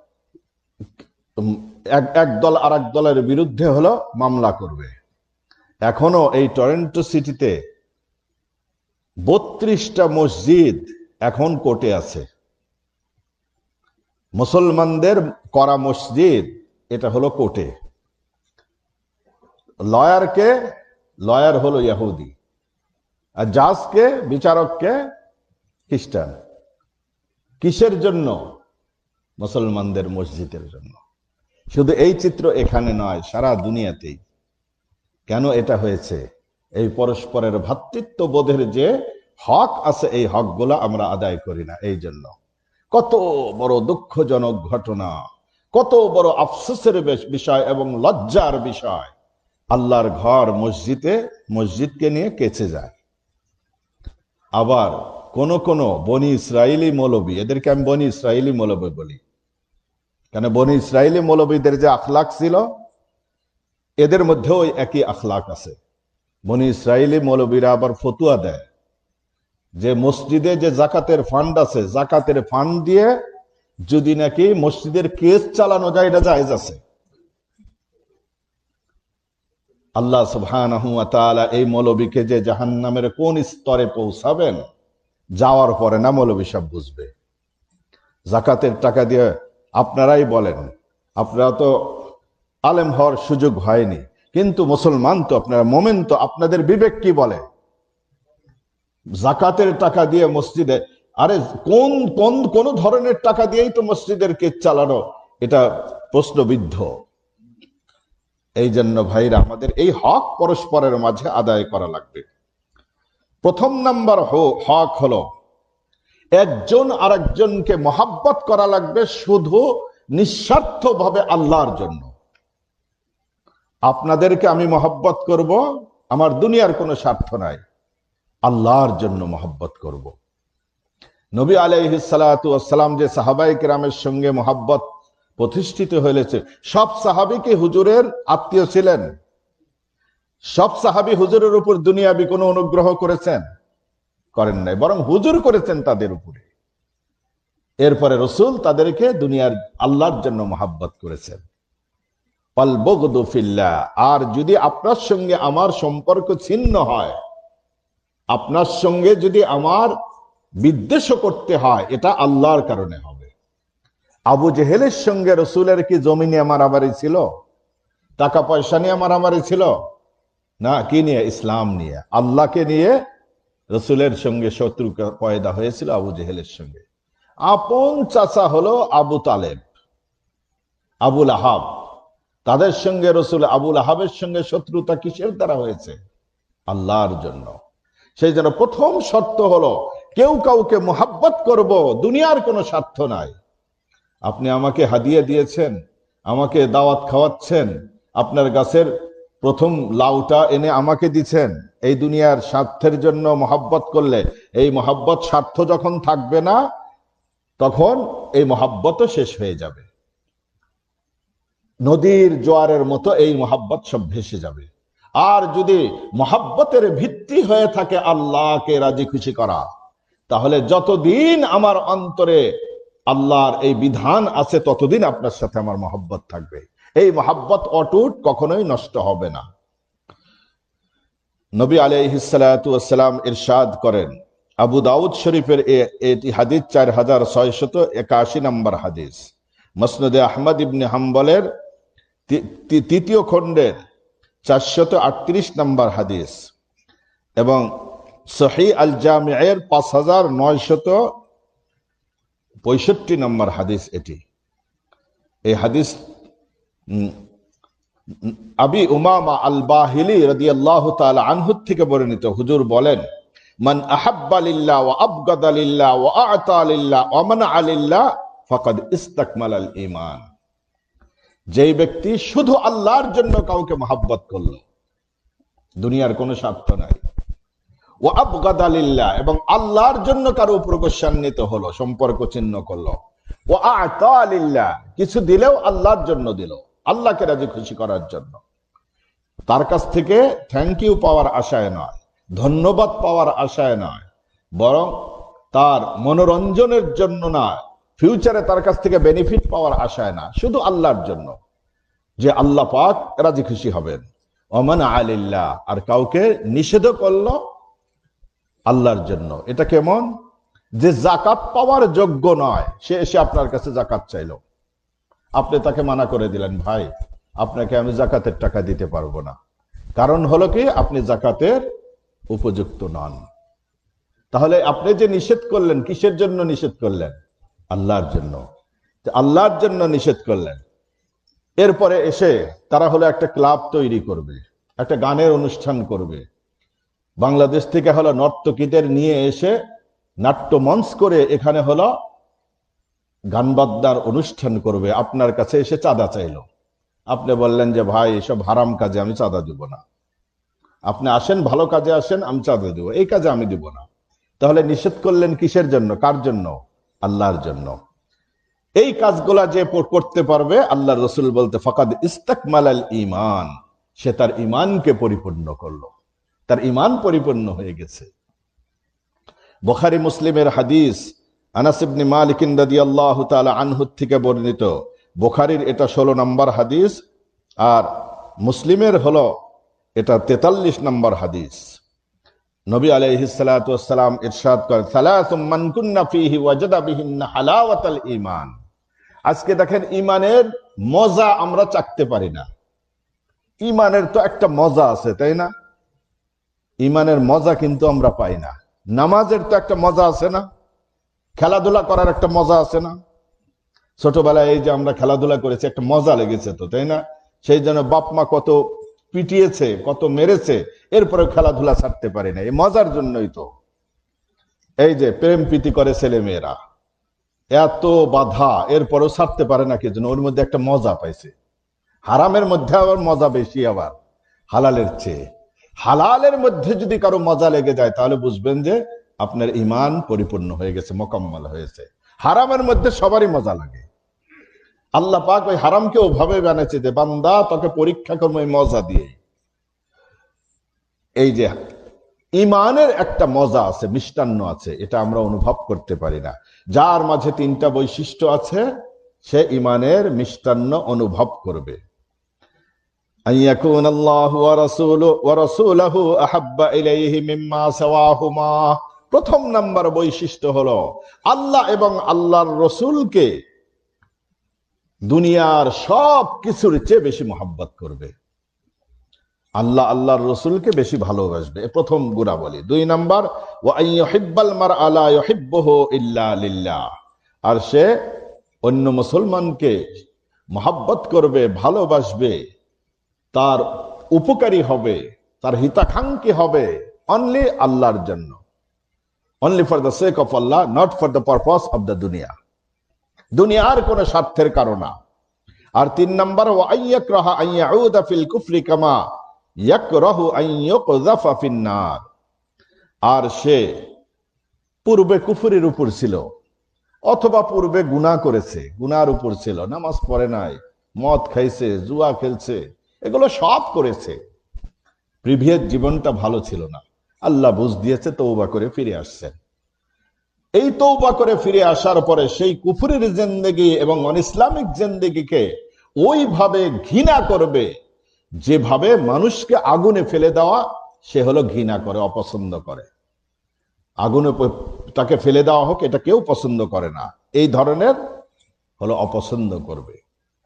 এক দল আর এক দলের বিরুদ্ধে হলো মামলা করবে। এখনো এই টরন্টো সিটিতে বত্রিশটা মসজিদ এখন কোর্টে আছে। মুসলমানদের করা মসজিদ, এটা হলো কোর্টে। লয়ারকে লয়ার হলো ইহুদি, আর জাজকে বিচারককে খ্রিস্টান। কিসের জন্য? মুসলমানদের মসজিদের জন্য। শুধু এই চিত্র এখানে নয়, সারা দুনিয়াতেই। কেন এটা হয়েছে? এই পরস্পরের ভ্রাতৃত্ববোধের যে হক আছে, এই হকগুলো আমরা আদায় করি না। এই জন্য কত বড় দুঃখজনক ঘটনা, কত বড় আফসোসের বিষয় এবং লজ্জার বিষয়। আল্লাহর ঘর মসজিদে মসজিদকে নিয়ে কেচে যায়। আবার কোন কোন বনি ইসরায়েলি মৌলবী, এদেরকে আমি বনি ইসরায়েলি মৌলবী বলি, কেন বনি ইসরায়েলি মৌলবীদের যে আখলাক ছিল, এদের মধ্যেও একই আখলাক আছে। বনি ইসরায়েলি মৌলবীরা আবার ফতুয়া দেয় যে মসজিদে যে জাকাতের ফান্ড আছে, জাকাতের ফান্ড দিয়ে যদি নাকি মসজিদের কেস চালানো যায়, এটা জায়েজ আছে। আল্লাহ সুবহানাহু ওয়া তাআলা এই মৌলবীকে যে জাহান্নামের কোন স্তরে পৌঁছাবেন, যাওয়ার পরে না মৌলবী সব বুঝবে। জাকাতের টাকা দিয়ে আপনারাই বলেন, আপনারা তো আলেম হওয়ার সুযোগ হয়নি, কিন্তু মুসলমান তো আপনারা, মোমেন তো, আপনাদের বিবেক কি বলে? জাকাতের টাকা দিয়ে মসজিদে আরে কোন কোন কোন ধরনের টাকা দিয়েই তো মসজিদের কাজ চালানো, এটা প্রশ্নবিদ্ধ। এই জন্য ভাইরা আমাদের এই হক পরস্পরের মাঝে আদায় করা লাগবে। প্রথম নাম্বার হক হলো একজন আরেকজনকে মহাব্বত করা লাগবে শুধু নিঃস্বার্থ ভাবে আল্লাহর জন্য। আপনাদেরকে আমি মহাব্বত করব, আমার দুনিয়ার কোনো স্বার্থ নাই, আল্লাহর জন্য মহাব্বত করব। নবী আলাইহিস সালাতু ওয়াস সালাম যে সাহাবায়ে কেরামের সঙ্গে মহাব্বত প্রতিষ্ঠিত হয়েছে, সব সাহাবী কি হুজুরের আত্মীয় ছিলেন? সব সাহাবী হুজুরের উপর দুনিয়াবি কোনো অনুগ্রহ করেছেন? করেন নাই, বরং হুজুর করেছেন তাদের উপরে। এরপরে রাসূল তাদেরকে দুনিয়ার আল্লাহর জন্য মহাব্বত করেছেন। আল বুগদু ফিল্লাহ। আর যদি আপনার সঙ্গে আমার সম্পর্ক ছিন্ন হয়, আপনার সঙ্গে যদি আমার বিদ্বেষ করতে হয়, এটা আল্লাহর কারণে হবে। আবু জেহেলের সঙ্গে রাসূলের কি জমি নিয়ে মারামারি ছিল? টাকা পয়সা নিয়ে মারামারি ছিল? না, কি নিয়ে? ইসলাম নিয়ে, আল্লাহকে নিয়ে রাসূলের সঙ্গে শত্রু পয়দা হয়েছিল আবু জেহেলের সঙ্গে। আপন চাচা হলো আবু তালেব, আবুল আহাব, তাদের সঙ্গে রাসূল আবুল আহাবের সঙ্গে শত্রুতা কিসের দ্বারা হয়েছে? আল্লাহর জন্য। সেই জন্য প্রথম শর্ত হলো কেউ কাউকে মহাব্বত করব, দুনিয়ার কোনো স্বার্থ নাই। আপনি আমাকে হাদিয়া দিয়েছেন, আমাকে দাওয়াত খাওয়াচ্ছেন, আপনার গাছের প্রথম লাউটা এনে আমাকে দিচ্ছেন, এই দুনিয়ার স্বার্থের জন্য মহাব্বত করলে এই মহাব্বত স্বার্থ যখন থাকবে না, তখন এই মহাব্বতও শেষ হয়ে যাবে। নদীর জোয়ারের মতো এই মহাব্বত সব ভেসে যাবে। আর যদি মহাব্বতের ভিত্তি হয়ে থাকে আল্লাহকে রাজি খুশি করা, তাহলে যতদিন আমার অন্তরে আল্লাহর এই বিধান আছে ততদিন আপনার সাথে আমার মহব্বত থাকবে। এই মহব্বত অটুট, কখনোই নষ্ট হবে না। নবী আলাইহিস সালাতু ওয়াস সালাম ইরশাদ করেন, আবু দাউদ শরীফের এই হাদিস চার হাজার ছয়শত একাশি নম্বর হাদিস, মুসনাদে আহমদ ইবনে হাম্বলের তৃতীয় খণ্ডের চারশত আটত্রিশ নম্বর হাদিস এবং সহিহ আল জামিয়ের পাঁচ হাজার নয়শত পঁয়ষট্টি নম্বর হাদিস। এটি এই হাদিস আবি উমামা আল বাহিলি রাদিয়াল্লাহু তাআলা আনহু থেকে বর্ণিত। হুজুর বলেন, মান আহাব্বা লিল্লাহ ওয়া আবগাদা লিল্লাহ ওয়া আ'তা লিল্লাহ ওয়া মানআ লিল্লাহ ফাকাদ ইসতাকমালাল ঈমান। যেই ব্যক্তি শুধু আল্লাহর জন্য কাউকে মহব্বত করলো, দুনিয়ার কোনো স্বার্থ নাই, ও আবগাদা লিল্লাহ, এবং আল্লাহর জন্য কারো উপর ঈর্ষান্বিত হলো, সম্পর্ক ছিন্ন করলো, ও আ'তা লিল্লাহ, কিছু দিলেও আল্লাহর জন্য দিল, আল্লাহকে রাজি খুশি করার জন্য, তার কাছ থেকে থ্যাংক ইউ পাওয়ার আশায় নয়, ধন্যবাদ পাওয়ার আশায় নয়, বরং তার মনোরঞ্জনের জন্য না, ফিউচারে তার কাছ থেকে বেনিফিট পাওয়ার আশায় না, শুধু আল্লাহর জন্য, যে আল্লাহ পাক রাজি খুশি হবেন। ওমান আলিল্লাহ, আর কাউকে নিষেধ করলো আল্লাহর জন্য। এটা কেমন? যে জাকাত পাওয়ার যোগ্য নয়, সে এসে আপনার কাছে জাকাত চাইলো, আপনি তাকে মানা করে দিলেন, ভাই আপনাকে আমি জাকাতের টাকা দিতে পারবো না, কারণ হলো কি আপনি জাকাতের উপযুক্ত নন। তাহলে আপনি যে নিষেধ করলেন, কিসের জন্য নিষেধ করলেন? আল্লাহর জন্য। আল্লাহর জন্য নিষেধ করলেন। এরপরে এসে তারা হলো একটা ক্লাব তৈরি করবে, একটা গানের অনুষ্ঠান করবে, বাংলাদেশ থেকে হলো নর্তকীদের নিয়ে এসে নাট্য মঞ্চ করে এখানে হলো গান বাজনার অনুষ্ঠান করবে, আপনার কাছে এসে চাঁদা চাইলো। আপনি বললেন যে ভাই এসব হারাম কাজে আমি চাঁদা দিব না, আপনি আসেন ভালো কাজে আসেন, আমি চাঁদা দিব, এই কাজে আমি দিব না। তাহলে নিষেধ করলেন কিসের জন্য? কার জন্য? আল্লাহর জন্য। এই কাজগুলা যে করতে পারবে, আল্লাহর রাসূল বলতে ফাকাদ ইস্তাকমালাল ঈমান, সে তার ঈমানকে পরিপূর্ণ করলো, তার ঈমান পরিপূর্ণ হয়ে গেছে। বুখারী মুসলিমের হাদিস, আনাস ইবনে মালিক রাদিয়াল্লাহু তাআলা আনহু থেকে বর্ণিত। বুখারীর এটা ষোলো নম্বর হাদিস, আর মুসলিমের হলো এটা তেতাল্লিশ নম্বর হাদিস। নবী আলাইহিস সালাতু ওয়াস সালাম ইরশাদ করেন, সালাসুম মান কুন্না ফীহি ওয়াজাদা বিহিন্না হালাওয়াতাল ঈমান। আজকে দেখেন ঈমানের মজা আমরা চাকতে পারি না। ঈমানের তো একটা মজা আছে, তাই না? ঈমানের মজা কিন্তু আমরা পাই না। নামাজের তো একটা মজা আছে না? খেলাধুলা করার একটা মজা আছে না? ছোটবেলায় এই যে আমরা খেলাধুলা করেছি, একটা মজা লেগেছে তো, তাই না? সেই জন্য বাপ মা কত পিটিয়েছে, কত মেরেছে, এরপরে খেলাধুলা ছাড়তে পারি না, এই মজার জন্যই তো। এই যে প্রেম প্রীতি করে ছেলে মেয়েরা, এত বাধা, এরপরেও ছাড়তে পারে না, কি জন্য? ওর মধ্যে একটা মজা পাইছে। হারামের মধ্যে আবার মজা বেশি, আবার হালালের চেয়ে। হালালের মধ্যে যদি কারো মজা লেগে যায়, তাহলে বুঝবেন যে আপনার ঈমান পরিপূর্ণ হয়ে গেছে, মোকাম্মল হয়েছে। হারামের মধ্যে সবারই মজা লাগে। আল্লাহ পাক ওই হারামকে ওভাবে বানাইছে যে বান্দা তোকে পরীক্ষা করবো এই মজা দিয়ে। এই যে ঈমানের একটা মজা আছে, মিষ্টান্ন আছে, এটা আমরা অনুভব করতে পারি না। যার মাঝে তিনটা বৈশিষ্ট্য আছে, সে ঈমানের মিষ্টান্ন অনুভব করবে। আইয়াকুন আল্লাহু ওয়া রাসূলুহু ওয়া রাসূলুহু আহাব্বা ইলাইহি মিম্মা সাওয়াহুমা। প্রথম নাম্বার বৈশিষ্ট্য হলো আল্লাহ এবং আল্লাহর রসুলকে দুনিয়ার সব কিছুর চেয়ে বেশি মহব্বত করবে। আল্লাহ আল্লাহর রসুলকে বেশি ভালোবাসবে, প্রথম গুণাবলী। দুই নাম্বার, ওয়া আইয়ুহিব্বাল মারআ লা ইউহিব্বুহু ইল্লা লিল্লাহ। আর সে অন্য মুসলমানকে মহব্বত করবে, ভালোবাসবে, তার উপকারী হবে, তার হিতাকাঙ্ক্ষী হবে অনলি আল্লাহর জন্য, only for the sake of Allah, not for the purpose of the দুনিয়া, দুনিয়ার কোন স্বার্থের কারণে। আর তিন নম্বর, ওয়া আইয়াকরাহা আন ইয়াউদা ফিল কুফরি কামা ইয়াকরাহু আন ইউকযাফা ফিন নার। আর সে পূর্বে কুফরির উপর ছিল, অথবা পূর্বে গুনাহ করেছে, গুনার উপর ছিল, নামাজ পড়ে নাই, মদ খাইছে, জুয়া খেলছে, এগুলো সব করেছে। প্রিভিয়াস জীবনটা ভালো ছিল না, আল্লাহ বুঝ দিয়েছে, তওবা করে ফিরে আসছেন। এই তওবা করে ফিরে আসার পরে সেই কুফরির জিন্দেগি এবং অনইসলামিক জিন্দেগিকে ওইভাবে ঘৃণা করবে যেভাবে মানুষকে আগুনে ফেলে দেওয়া সে হলো ঘৃণা করে, অপছন্দ করে। আগুনে তাকে ফেলে দেওয়া হোক, এটা কেউ পছন্দ করে না, এই ধরনের হলো অপছন্দ করবে।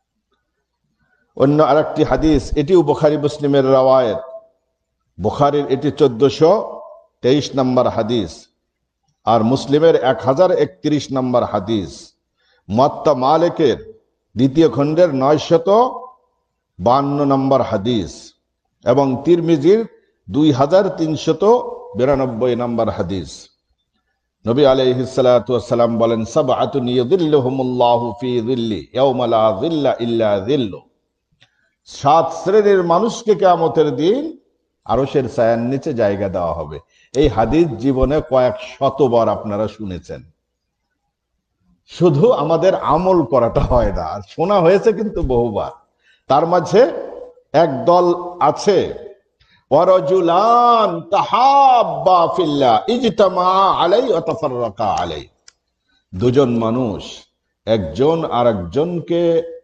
অন্য আরেকটি হাদিস, এটিও বুখারী মুসলিমের রাওয়ায়াত, বুখারীর এটি চোদ্দশো তেইশ নম্বর হাদিস, আর মুসলিমের এক হাজার একত্রিশ নম্বর হাদিস, মুয়াত্তা মালিকের দ্বিতীয় খণ্ডের নয়শত বান্ন নম্বর হাদিস, এবং তিরমিজির দুই হাজার তিনশত বিরানব্বই নম্বর হাদিস। নবী আলাইহিস সালাতু ওয়াস সালাম বলেন, সাবআতুন ইযিল্লুহুমুল্লাহু ফি যিল্লি ইয়াওমা লা যিল্লা ইল্লা যিল্লু। সাত শ্রেণীর মানুষকে কিয়ামতের দিন আরশের ছায়ার নিচে জায়গা দেওয়া হবে। এই হাদিস জীবনে কয়েক শতবার আপনারা শুনেছেন, শুধু আমাদের আমল করাটা হয় না, শোনা হয়েছে কিন্তু বহুবার। তার মাঝে এক দল আছে, ওয়ারাজুলান তাহাব্বা ফিল্লাহ ইজতামা আলাইহি ওয়া তাফাররাকা আলাইহি। দুজন মানুষ একজন আরেকজনকে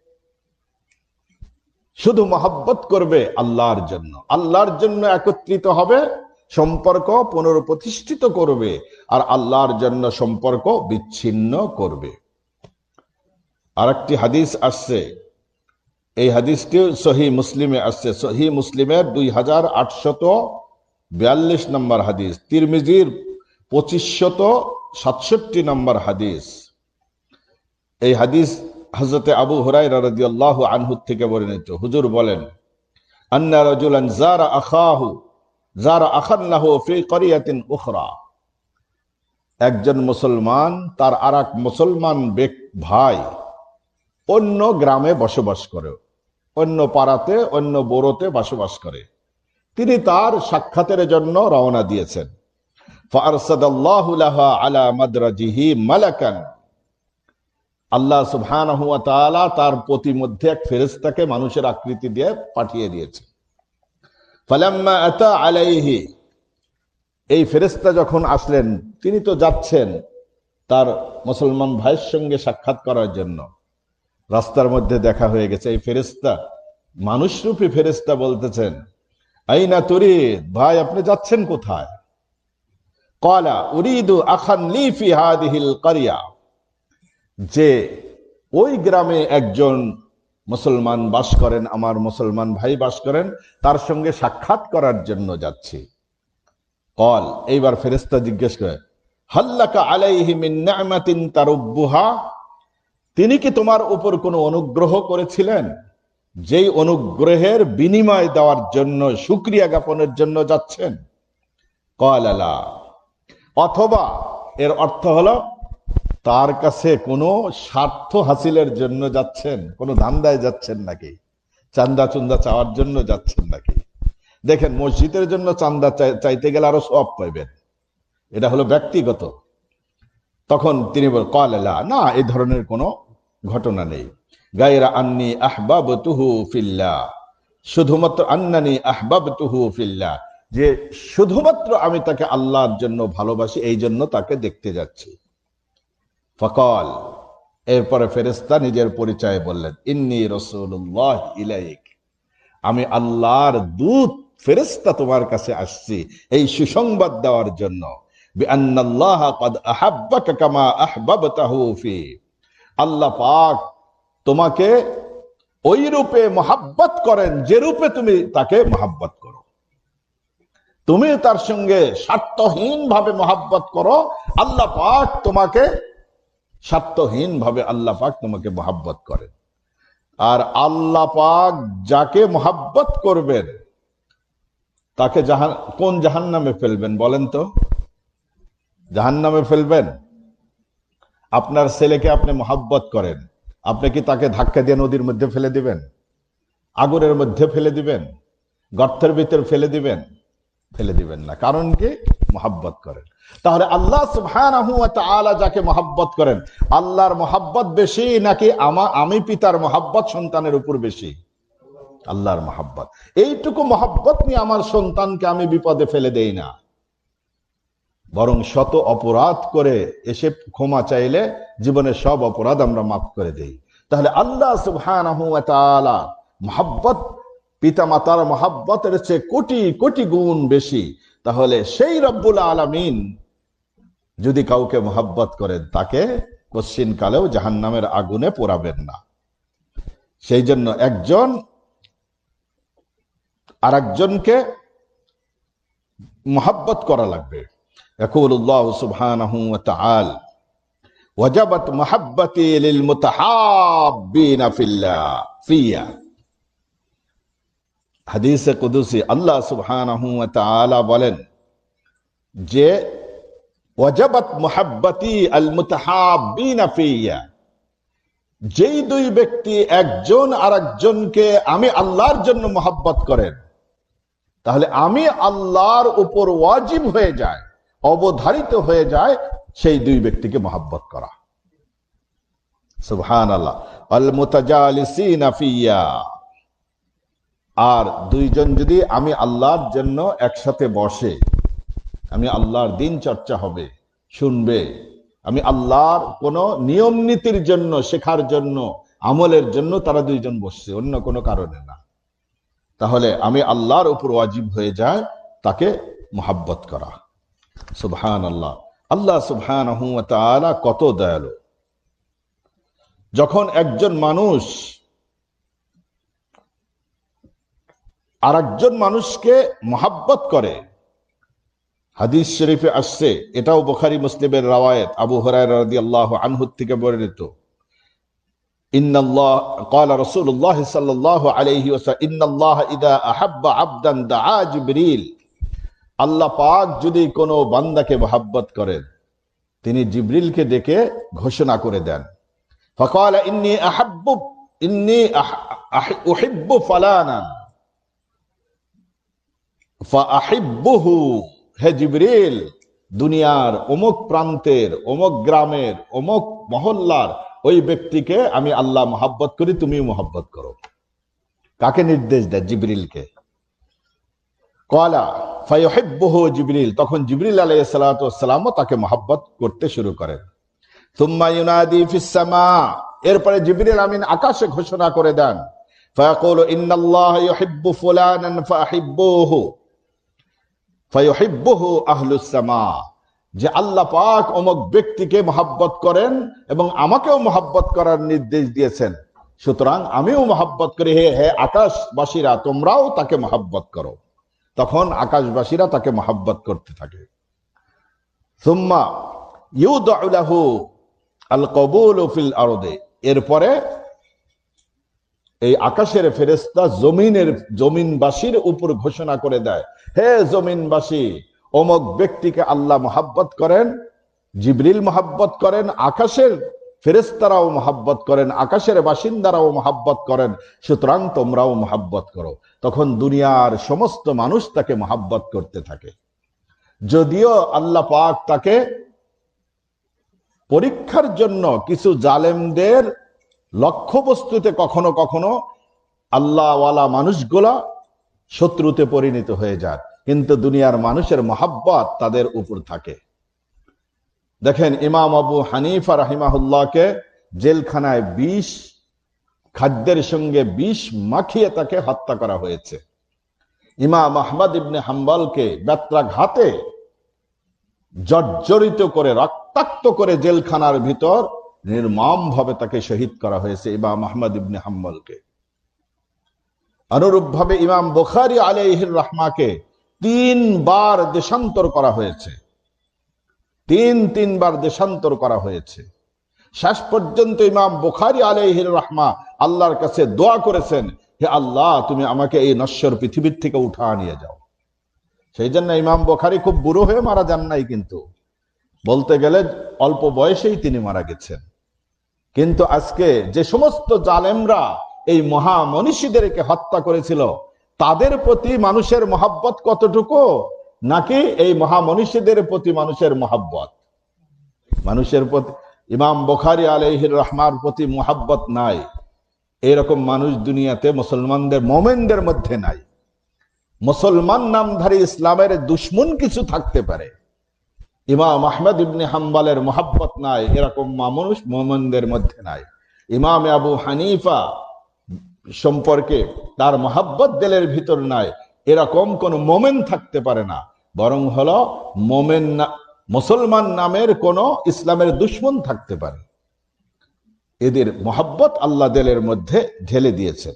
শুধু মহব্বত করবে আল্লাহর জন্য, আল্লাহর জন্য একত্রিত হবে, সম্পর্ক পুনঃপ্রতিষ্ঠিত করবে, আর আল্লাহর জন্য সম্পর্ক বিচ্ছিন্ন করবে। আরেকটি হাদিস আসছে, এই হাদিসটি সহিহ মুসলিমে আসছে, সহিহ মুসলিমের দুই হাজার আটশত বিয়াল্লিশ নম্বর হাদিস, তিরমিজির পঁচিশশত সাতষট্টি নম্বর হাদিস। এই হাদিস হযরতে আবু হুরায়রা রাদিয়াল্লাহু আনহু থেকে বর্ণিত। হুজুর বলেন, আন্না রাজুলান যারা আখাহু যারা আখান লাহু ফি ক্বরিয়াতিন উখরা। একজন মুসলমান তার আরেক মুসলমান ভাই অন্য গ্রামে বসবাস করে, অন্য পাড়াতে, অন্য বড়তে বসবাস করে। তিনি তার সাক্ষাতের জন্য রওনা দিয়েছেন। ফারসাদাল্লাহু লাহা আলা মাদরাজিহি মালাকান। আল্লাহ সুবহানাহু ওয়া তাআলা তার প্রতিমধ্যে এক ফেরেশতাকে মানুষের আকৃতি দিয়ে পাঠিয়ে দিয়েছে। ফালাম্মা আতা আলাইহি, এই ফেরেশতা যখন আসলেন, তিনি তো যাচ্ছেন তার মুসলমান ভাইয়ের সঙ্গে সাক্ষাৎ করার জন্য। রাস্তার মধ্যে দেখা হয়ে গেছে। এই ফেরেশতা, মানুষরূপী ফেরেশতা বলতেছেন, আইনা তুরিদ, ভাই আপনি যাচ্ছেন কোথায়? ক্বালা উরিদু আখান লি ফি হাদিহিল ক্বরিয়া। যে ওই গ্রামে একজন মুসলমান বাস করেন, আমার মুসলমান ভাই বাস করেন, তার সঙ্গে সাক্ষাৎ করার জন্য যাচ্ছি। কল, এইবার ফেরেশতা জিজ্ঞেস করে, হাল্লাকা আলাইহি মিন নি'মাতিন তারুব্বুহা, তিনি কি তোমার উপর কোনো অনুগ্রহ করেছিলেন যেই অনুগ্রহের বিনিময় দেওয়ার জন্য, শুকরিয়া জ্ঞাপনের জন্য যাচ্ছেন? ক্বালা লা, অথবা এর অর্থ হলো তার কাছে কোনো স্বার্থ হাসিলের জন্য যাচ্ছেন, কোনো ধান্দায় যাচ্ছেন নাকি, চান্দা চুন্দা চাওয়ার জন্য যাচ্ছেন নাকি? দেখেন, মসজিদের জন্য চান্দা চাইতে গেলে আরো সওয়াব পাইবেন, এটা হলো ব্যক্তিগত। তখন তিনি বল ক্বালা লা, না, এই ধরনের কোনো ঘটনা নেই। গায়রা আন্নী আহবাবতুহু ফিল্লাহ, শুধুমাত্র আন্নানি আহবাবতুহু ফিল্লাহ, যে শুধুমাত্র আমি তাকে আল্লাহর জন্য ভালোবাসি, এই জন্য তাকে দেখতে যাচ্ছি। ফাকাল, এরপরে ফেরেশতা নিজের পরিচয় বললেন, ইন্নী রাসূলুল্লাহ ইলাইক, আমি আল্লাহর দূত ফেরেশতা তোমার কাছে আসছি এই সুসংবাদ দেওয়ার জন্য। বিআন্নাল্লাহ ক্বাদ আহাব্বাকা কামা আহবাবতাহু ফি, আল্লাহ পাক তোমাকে ওই রূপে মহাব্বত করেন যে রূপে তুমি তাকে মহাব্বত করো। তুমি তার সঙ্গে স্বার্থহীন ভাবে মহাব্বত করো, আল্লাহ পাক তোমাকে স্বার্থহীন ভাবে আল্লাহ পাক তোমাকে মহাব্বত করেন। আর আল্লাহ পাক যাকে মহাব্বত করবেন তাকে জাহান কোন জাহান্নামে ফেলবেন বলেন তো? জাহান্নামে ফেলবেন? আপনার ছেলেকে আপনি মহাব্বত করেন, আপনি কি তাকে ধাক্কা দিয়ে নদীর মধ্যে ফেলে দিবেন, আগুনের মধ্যে ফেলে দিবেন, গর্তের ভিতর ফেলে দিবেন? ফেলে দিবেন না। কারণ কি? মহাব্বত করেন। তাহলে আল্লাহ সুবহানাহু ওয়া তাআলা যাকে মহাব্বত করেন, আল্লাহর মহাব্বত বেশি নাকি আমা আমি পিতার মহাব্বত সন্তানের উপর বেশি? আল্লাহর মহাব্বত। এইটুকু মহাব্বত নিয়ে আমার সন্তানকে আমি বিপদে ফেলে দেই না, বরং শত অপরাধ করে এসে ক্ষমা চাইলে জীবনের সব অপরাধ আমরা মাফ করে দেই। তাহলে আল্লাহ সুবহানাহু ওয়া তাআলা মহাব্বত পিতা মাতার মহাব্বতের চেয়ে কোটি কোটি গুণ বেশি। তাহলে সেই রব্বুল আলামিন যদি কাউকে মহাব্বত করেন, তাকে কশ্চিন কালেও জাহান্নামের আগুনে পোড়াবেন না। সেই জন্য একজন আর একজনকে মহাব্বত করা লাগবে। ইয়াকুলুল্লাহ সুবহানাহু ওয়া তাআলা ওয়াজাবাত মাহাব্বতি লিল মুতাহাব্বিনা ফিল্লাহ ফিয়া, হাদিসে কুদসি আল্লাহ সুবহানাহু ওয়া তাআলা বলেন যে ওয়াজাবাত মুহাব্বতি আল মুতাহাব্বিনা ফিয়া, যেই দুই ব্যক্তি একজন আরেকজনকে আমি আল্লাহর জন্য মহব্বত করেন, তাহলে আমি আল্লাহর উপর ওয়াজিব হয়ে যায়, অবধারিত হয়ে যায় সেই দুই ব্যক্তিকে মহব্বত করা। সুবহানাল্লাহ। আল মুতাজালিসিনা ফিয়া, আর দুইজন যদি আমি আল্লাহর জন্য একসাথে বসে, আমি আল্লাহর দিন চর্চা হবে, শুনবে, আমি আল্লাহর কোন নিয়ম নীতির জন্য, শেখার জন্য, আমলের জন্য তারা দুইজন বসছে, অন্য কোনো কারণে না, তাহলে আমি আল্লাহর উপর ওয়াজিব হয়ে যায় তাকে মুহাব্বত করা। সুবহানাল্লাহ। আল্লাহ সুবহানাহু ওয়া তাআলা কত দয়ালু। যখন একজন মানুষ আর একজন মানুষকে মুহাব্বত করে, হাদিস শরীফে আসছে, এটাও বুখারী মুসলিমের রাওয়ায়াত, আবু হুরায়রা রাদিয়াল্লাহু আনহু থেকে বর্ণিত, ইন্নাল্লাহ ক্বালা রাসূলুল্লাহ সাল্লাল্লাহু আলাইহি ওয়াসাল্লাম ইন্নাল্লাহ ইযা আহাব্বা আবদান দাআ জিবরিল, আল্লাহ পাক যদি কোনো বান্দাকে মহব্বত করেন, তিনি জিবরিলকে ডেকে ঘোষণা করে দেন, ফাকালা ইন্নী আহাব্বু ইন্নী উহিব্বু ফালানা ফাআহিব্বুহু, হে জিবরিল, দুনিয়ার অমুক প্রান্তের, অমুক গ্রামের, অমুক মহল্লার ওই ব্যক্তিকে আমি আল্লাহ মহব্বত করি, তুমিও মহব্বত করো। কাকে নির্দেশ দেয়? জিবরিলকে। ক্বালা ফায়ুহিব্বুহু জিবরিল, তখন জিবরিল আলাইহিস সালাতু ওয়াস সালামও তাকে মহব্বত করতে শুরু করেন। সুম্মা ইউনাদি ফিস সামা, এরপরে জিবরিল আমিন আকাশে ঘোষণা করে দেন, ফায়াকুলু ইন্নাল্লাহা ইউহিব্বু ফুলানান ফাহিব্বুহু ফায়ুহিব্বুহু আহলুস সামা, যে আল্লাহ পাক অমুক ব্যক্তিকে মহব্বত করেন এবং আমাকেও মহব্বত করার নির্দেশ দিয়েছেন, সুতরাং আমিও মহব্বত করি, হে হে আকাশবাসীরা তোমরাও তাকে মহব্বত করো। তখন আকাশবাসীরা তাকে মহব্বত করতে থাকে। সুম্মা ইউদাউ লাহু আল কবুলু ফিল আরদি, এরপরে এই আকাশের ফেরেশতা জমিনের জমিনবাসীর উপর ঘোষণা করে দেয়, হে জমিনবাসী, অমুক ব্যক্তিকে আল্লাহ মহাব্বত করেন, জিবরিল মহাব্বত করেন, আকাশের ফেরেশতারাও মহাব্বত করেন, আকাশের বাসিন্দারাও মহাব্বত করেন, সুতরাং তোমরাও মহাব্বত করো। তখন দুনিয়ার সমস্ত মানুষ তাকে মহাব্বত করতে থাকে। যদিও আল্লাহ পাক তাকে পরীক্ষার জন্য কিছু জালেমদের লক্ষ্যবস্তুতে কখনো কখনো আল্লাহওয়ালা মানুষগুলা শত্রুতে পরিণত হয়ে যায়, কিন্তু দুনিয়ার মানুষের মহাব্বত তাদের উপর থাকে। দেখেন, ইমাম আবু হানিফা রাহিমাহুল্লাহকে জেলখানায় বিষ খাদ্যের সঙ্গে বিষ মাখিয়ে তাকে হত্যা করা হয়েছে। ইমাম আহমদ ইবনে হাম্বলকে বেত্রাঘাতে জর্জরিত করে রক্তাক্ত করে জেলখানার ভিতর নির্মম ভাবে তাকে শহীদ করা হয়েছে ইমাম আহমদ ইবনে হাম্বলকে। অনুরূপ ভাবে ইমাম বুখারী আলাইহির রাহমাকে তিনবার দেশান্তর করা হয়েছে, তিন তিনবার দেশান্তর করা হয়েছে। শেষ পর্যন্ত ইমাম বুখারী আলাইহির রাহমা আল্লাহর কাছে দোয়া করেছেন, হে আল্লাহ, তুমি আমাকে এই নশ্বর পৃথিবীর থেকে উঠা নিয়ে যাও। সেই জন্য ইমাম বুখারী খুব বুড়ো হয়ে মারা যান নাই, কিন্তু বলতে গেলে অল্প বয়সেই তিনি মারা গেছেন। কিন্তু আজকে যে সমস্ত জালেমরা এই মহামনীষীদেরকে হত্যা করেছিল, তাদের প্রতি মানুষের মহাব্বত কতটুকু, নাকি এই মহামনীষীদের প্রতি মানুষের মহাব্বত? মানুষের প্রতি ইমাম বুখারী আলাইহির রাহমার প্রতি মহাব্বত নাই, এরকম মানুষ দুনিয়াতে মুসলমানদের মোমেনদের মধ্যে নাই। মুসলমান নামধারী ইসলামের দুশ্মন কিছু থাকতে পারে, ইমাম আহমদ ইবনে হাম্বলের মহাব্বত নাই, এরকম মানুষ মোমেনদের মধ্যে নাই। ইমাম আবু হানিফা সম্পর্কে তার মহাব্বত দিলের ভিতর নাই, এরকম কোন মোমেন থাকতে পারে না। বরং হলো মোমেন না, মুসলমান নামের কোন ইসলামের দুশ্মন থাকতে পারে। এদের মহাব্বত আল্লাহ দিলের মধ্যে ঢেলে দিয়েছেন।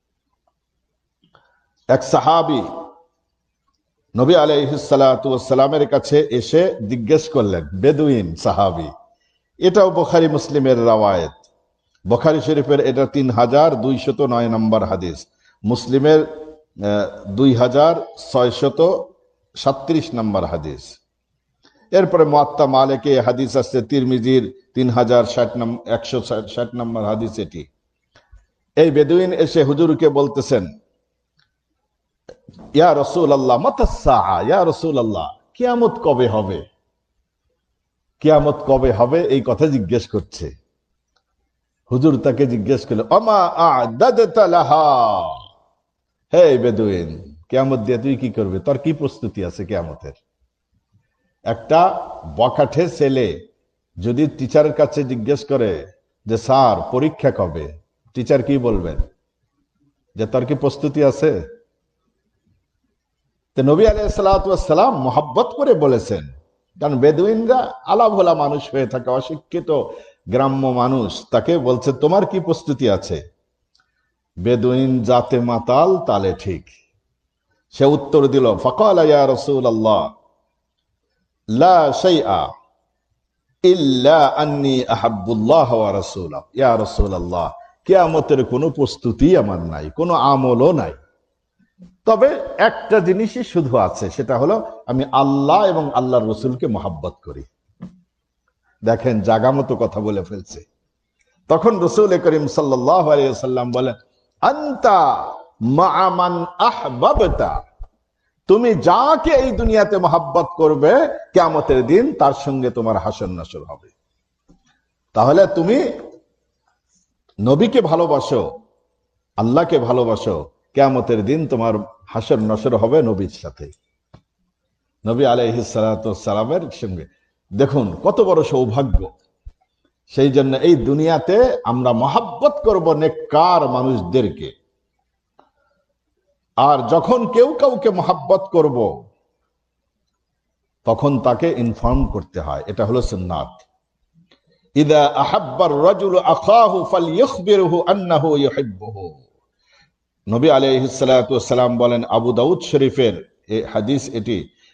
এক সাহাবী নবী আলাইহিস সালাতু ওয়াস সালামের কাছে এসে জিজ্ঞেস করলেন, বেদুইন সাহাবী, এটাও বুখারী মুসলিমের রাওয়ায়াত। বুখারী শরীফের এটা তিন হাজার দুইশত নয় নম্বর হাদিস, মুসলিমের দুই হাজার ছয়শত সাতত্রিশ নম্বর হাদিস। এরপরে মুয়াত্তা মালিকে হাদিস আছে, তিরমিজির তিন হাজার ষাট নম্বর একশো ষাট নম্বর হাদিস এটি। এই বেদুইন এসে হুজুরকে বলতেছেন, ইয়া রাসূলুল্লাহ মাতাস সাআ, ইয়া রাসূলুল্লাহ, কিয়ামত কবে হবে, কিয়ামত কবে হবে, এই কথা জিজ্ঞেস করছে। হুজুর তাকে জিজ্ঞেস করলেন, আমা আ'দাদতা লাহা, হে বেদুইন, কিয়ামত দিয়ে তুই কি করবে, তোর কি প্রস্তুতি আছে কিয়ামতের? একটা বখাটে ছেলে যদি টিচারের কাছে জিজ্ঞেস করে যে স্যার পরীক্ষা কবে, টিচার কি বলবেন, যে তোর কি প্রস্তুতি আছে? তো নবী আলাইহিস সালাতু ওয়াস সালাম মোহাব্বত করে বলেছেন, কারণ বেদুইনরা আলাভোলা মানুষ হয়ে থাকে, অশিক্ষিত গ্রাম্য মানুষ, তাকে বলছে তোমার কি প্রস্তুতি আছে? বেদুইন জাতে মাতাল তালে ঠিক, সে উত্তর দিল, ফাকালা ইয়া রাসূলুল্লাহ লা শাইআ ইল্লা আন্নী আহাব্বুল্লাহ ওয়া রাসূলাহু, ইয়া রাসূলুল্লাহ, কিয়ামতের কোনো প্রস্তুতি আমার নাই, কোনো আমলও নাই, তবে একটা জিনিসই শুধু আছে, সেটা হলো আমি আল্লাহ এবং আল্লাহর রাসূলকে মহব্বত করি। দেখেন, জাগামতো কথা বলে ফেলছে। তখন রাসূল করিম সাল্লাল্লাহু আলাইহি ওয়াসাল্লাম বলেন, আনতা মা'a মান আহবাবতা, তুমি যাকে এই দুনিয়াতে মহব্বত করবে, কিয়ামতের দিন তার সঙ্গে তোমার হাসর নাসর হবে। তাহলে তুমি নবীকে ভালোবাসো, আল্লাহকে ভালোবাসো, কিয়ামতের দিন তোমার হাসর নাসর হবে নবীর সাথে, নবী আলাইহিস সালাতু ওয়াস সালামের সঙ্গে। দেখুন কত বড় সৌভাগ্য। সেই জন্য এই দুনিয়াতে আমরা মহব্বত করব নেককার মানুষদেরকে, আর যখন কেউ কাউকে মহব্বত করব তখন তাকে ইনফর্ম করতে হয়, এটা হলো সুন্নাত। ইদা আহাব্বার রাজুলু আখাহু ফালইখবিরহু আন্নাহু ইউহিব্বুহু, নবী আলাইহিস সালাতু ওয়াস সালাম বলেন, আবু দাউদ শরীফের এই হাদিস এটি,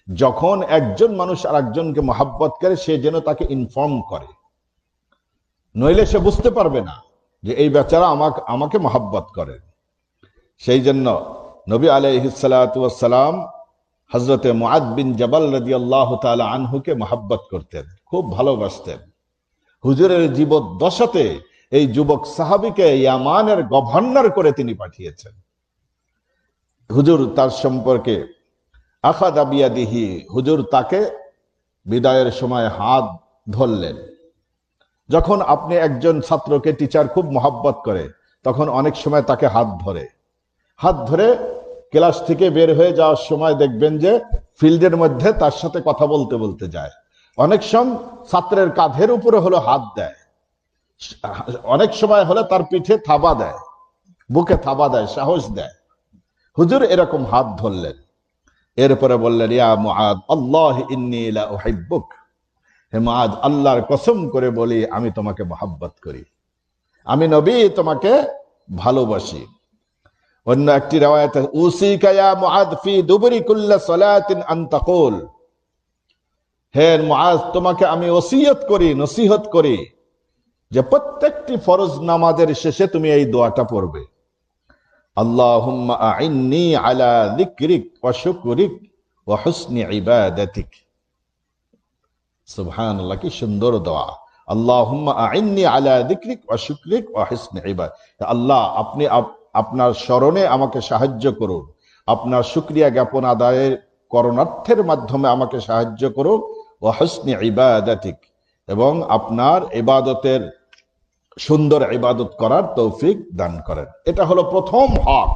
যখন একজন মানুষ আর একজনকে মহাব্বত করে সে যেন তাকে ইনফর্ম করে, নইলে সে বুঝতে পারবে না যে এই বেচারা আমাকে আমাকে মহাব্বত করে। সেই জন্য নবী আলাইহিস সালাতু ওয়াস সালাম হযরতে মুআদ বিন জাবাল রাদিয়াল্লাহু তাআলা আনহুকে মহাব্বত করতেন, খুব ভালোবাসতেন। হুজুরের জীবদ্দশাতে এই যুবক সাহাবীকে ইয়ামানের গভর্নর করে তিনি পাঠিয়েছেন। হুজুর তার সম্পর্কে আখাযা বিয়াদিহি, হুজুর তাকে বিদায়ের সময় হাত ধরলেন। যখন আপনি একজন ছাত্রকে টিচার খুব মহব্বত করে তখন অনেক সময় তাকে হাত ধরে, হাত ধরে ক্লাস থেকে বের হয়ে যাওয়ার সময় দেখবেন যে ফিল্ডের মধ্যে তার সাথে কথা বলতে বলতে যায়। অনেক সময় ছাত্রের কাঁধের উপরে হলো হাত দেয়, অনেক সময় হলে তার পিঠে থাবা দেয়, বুকে থাবা দেয়, সাহস দেয়। হুজুর এরকম হাত ধরলেন, এরপরে বললেন, ইয়া মুআদ আল্লাহি ইন্নী লা উহিব্বুক, হে মুআদ আল্লাহর কসম করে বলি আমি তোমাকে মহব্বত করি, আমি নবী তোমাকে ভালোবাসি। অন্য একটি riwayat উসিকা ইয়া মুআদ ফি দুবরি কুল্লি সালাতিন আন তাকুল, হে মুআদ তোমাকে আমি ওসিয়ত করি, নসিহত করি যে প্রত্যেকটি ফরজ নামাজের শেষে তুমি এই দোয়াটা পড়বে, আল্লাহুম্মা আইন্নি আলা যিকরিক ওয়া শুকরিক ওয়া হুসনি ইবাদাতিক। সুবহানাল্লাহ, কি সুন্দর দোয়া। আল্লাহুম্মা আইন্নি আলা যিকরিক ওয়া শুকরিক ওয়া হুসনি ইবাদাতিক, আল্লাহ আপনি আপনার স্মরণে আমাকে সাহায্য করুন, আপনার শুকরিয়া জ্ঞাপন আদায়ের করণার্থের মাধ্যমে আমাকে সাহায্য করুন, ওয়া হুসনি ইবাদাতিক, এবং আপনার ইবাদতের সুন্দর ইবাদত করার তৌফিক দান করেন। এটা হলো প্রথম হক,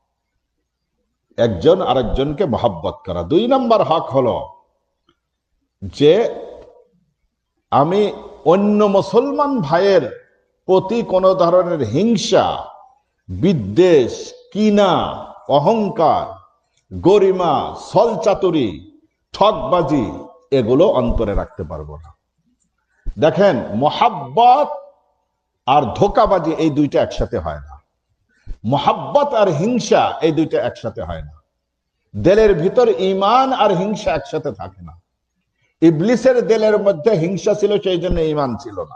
একজন আরেকজনকে মহব্বত করা। দুই নম্বর হক হলো যে আমি অন্য মুসলমান ভাইয়ের প্রতি কোন ধরনের হিংসা, বিদ্বেষ, কিনা, অহংকার, গরিমা, ছলচাতুরি, ঠকবাজি এগুলো অন্তরে রাখতে পারবো না। দেখেন, মহাব্বত আর ধোঁকাবাজি এই দুইটা একসাথে হয় না, মহাব্বত আর হিংসা এই দুইটা একসাথে হয় না। দিলের ভিতর ঈমান আর হিংসা একসাথে থাকে না। ইবলিসের দিলের মধ্যে হিংসা ছিল, সেই জন্য ঈমান ছিল না।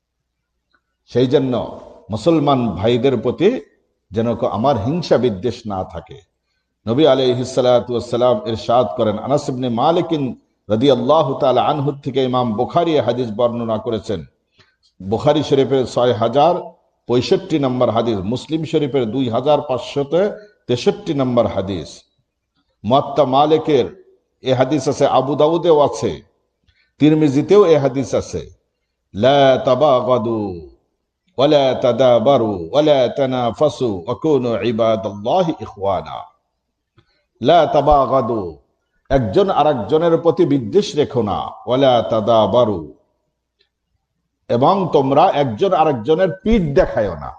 সেই জন্য মুসলমান ভাইদের প্রতি যেন আমার হিংসা বিদ্বেষ না থাকে। নবী আলাইহিস সালাতু ওয়াস সালাম ইরশাদ করেন, আনাস ইবনে মালিক রাদিয়াল্লাহু তাআলা আনহু থেকে ইমাম বুখারী হাদিস বর্ণনা করেছেন। বুখারী শরীফের ছয় হাজার পঁয়ষট্টি নম্বর হাদিস, মুসলিম শরীফের দুই হাজার পাঁচশত তেষট্টি নম্বর হাদিস, মুয়াত্তা মালিকের এ হাদিস আছে, আবু দাউদেও আছে, তিরমিজিতেও এ হাদিস আছে। লা তাবাগাদু ওয়ালা তাদাবারু ওয়ালা তানাফাসু ওয়া কুনু ইবাদাল্লাহি ইখওয়ানা। লা তাবাগাদু, একজন আরেকজনের প্রতি বিদ্বেষ রেখো না, ওয়ালা তাদাবারু, এবং তোমরা একজন আরেকজনের পিঠ দেখায়ও না,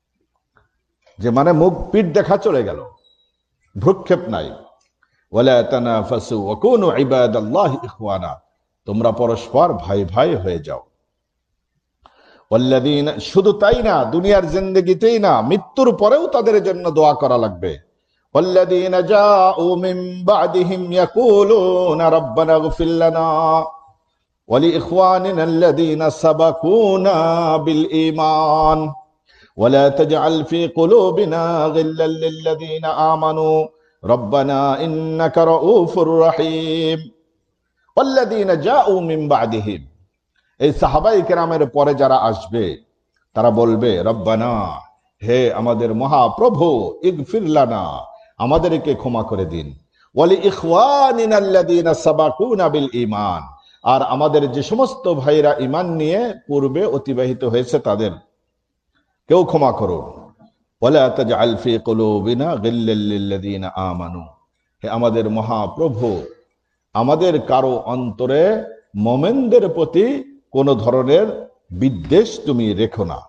যে মানে মুখ পিঠ দেখা চলে গেল, ভ্রুক্ষেপ নাই। ওয়ালা তানাফাসু ওয়া কুনু ইবাদাল্লাহি ইখওয়ানা, তোমরা পরস্পর ভাই ভাই হয়ে যাও। ওয়াল্লাযীনা, শুধু তাই না, দুনিয়ার জিন্দেগিতেই না, মৃত্যুর পরেও তাদের জন্য দোয়া করা লাগবে। ওয়াল্লাযীনা জাউ মিন বা'দিহিম ইয়াকুলুনা রাব্বানা ইগফির লানা ওয়া লিইখওয়ানিনা আল্লাযীনা সাবাকুনা বিল ঈমান ওয়া লা তাজআল ফি কুলুবিনা গিল্লাল লিল্লাযীনা আমানু রাব্বানা ইন্নাকা রাউফুর রাহিম। ওয়াল্লাযীনা জাউ মিন বা'দিহিম, এই সাহাবায়ে কেরামের পরে যারা আসবে তারা বলবে, রব্বানা, হে আমাদের মহাপ্রভু, ইগফির লানা, আমাদেরকে ক্ষমা করে দিন, ওয়া লিইখওয়ানিনা আল্লাযীনা সাবাকুনা বিল ঈমান, আর আমাদের যে সমস্ত ভাইরা ঈমান নিয়ে পূর্বে অতিবাহিত হয়েছে তাদের কেউ ক্ষমা করুন। ওয়া লা তাজআল ফি কুলুবিনা গিল্লাল লিল্লাযীনা আমানু, হে আমাদের মহাপ্রভু, আমাদের কারো অন্তরে মুমিনদের প্রতি কোন ধরনের বিদ্বেষ তুমি রেখো না।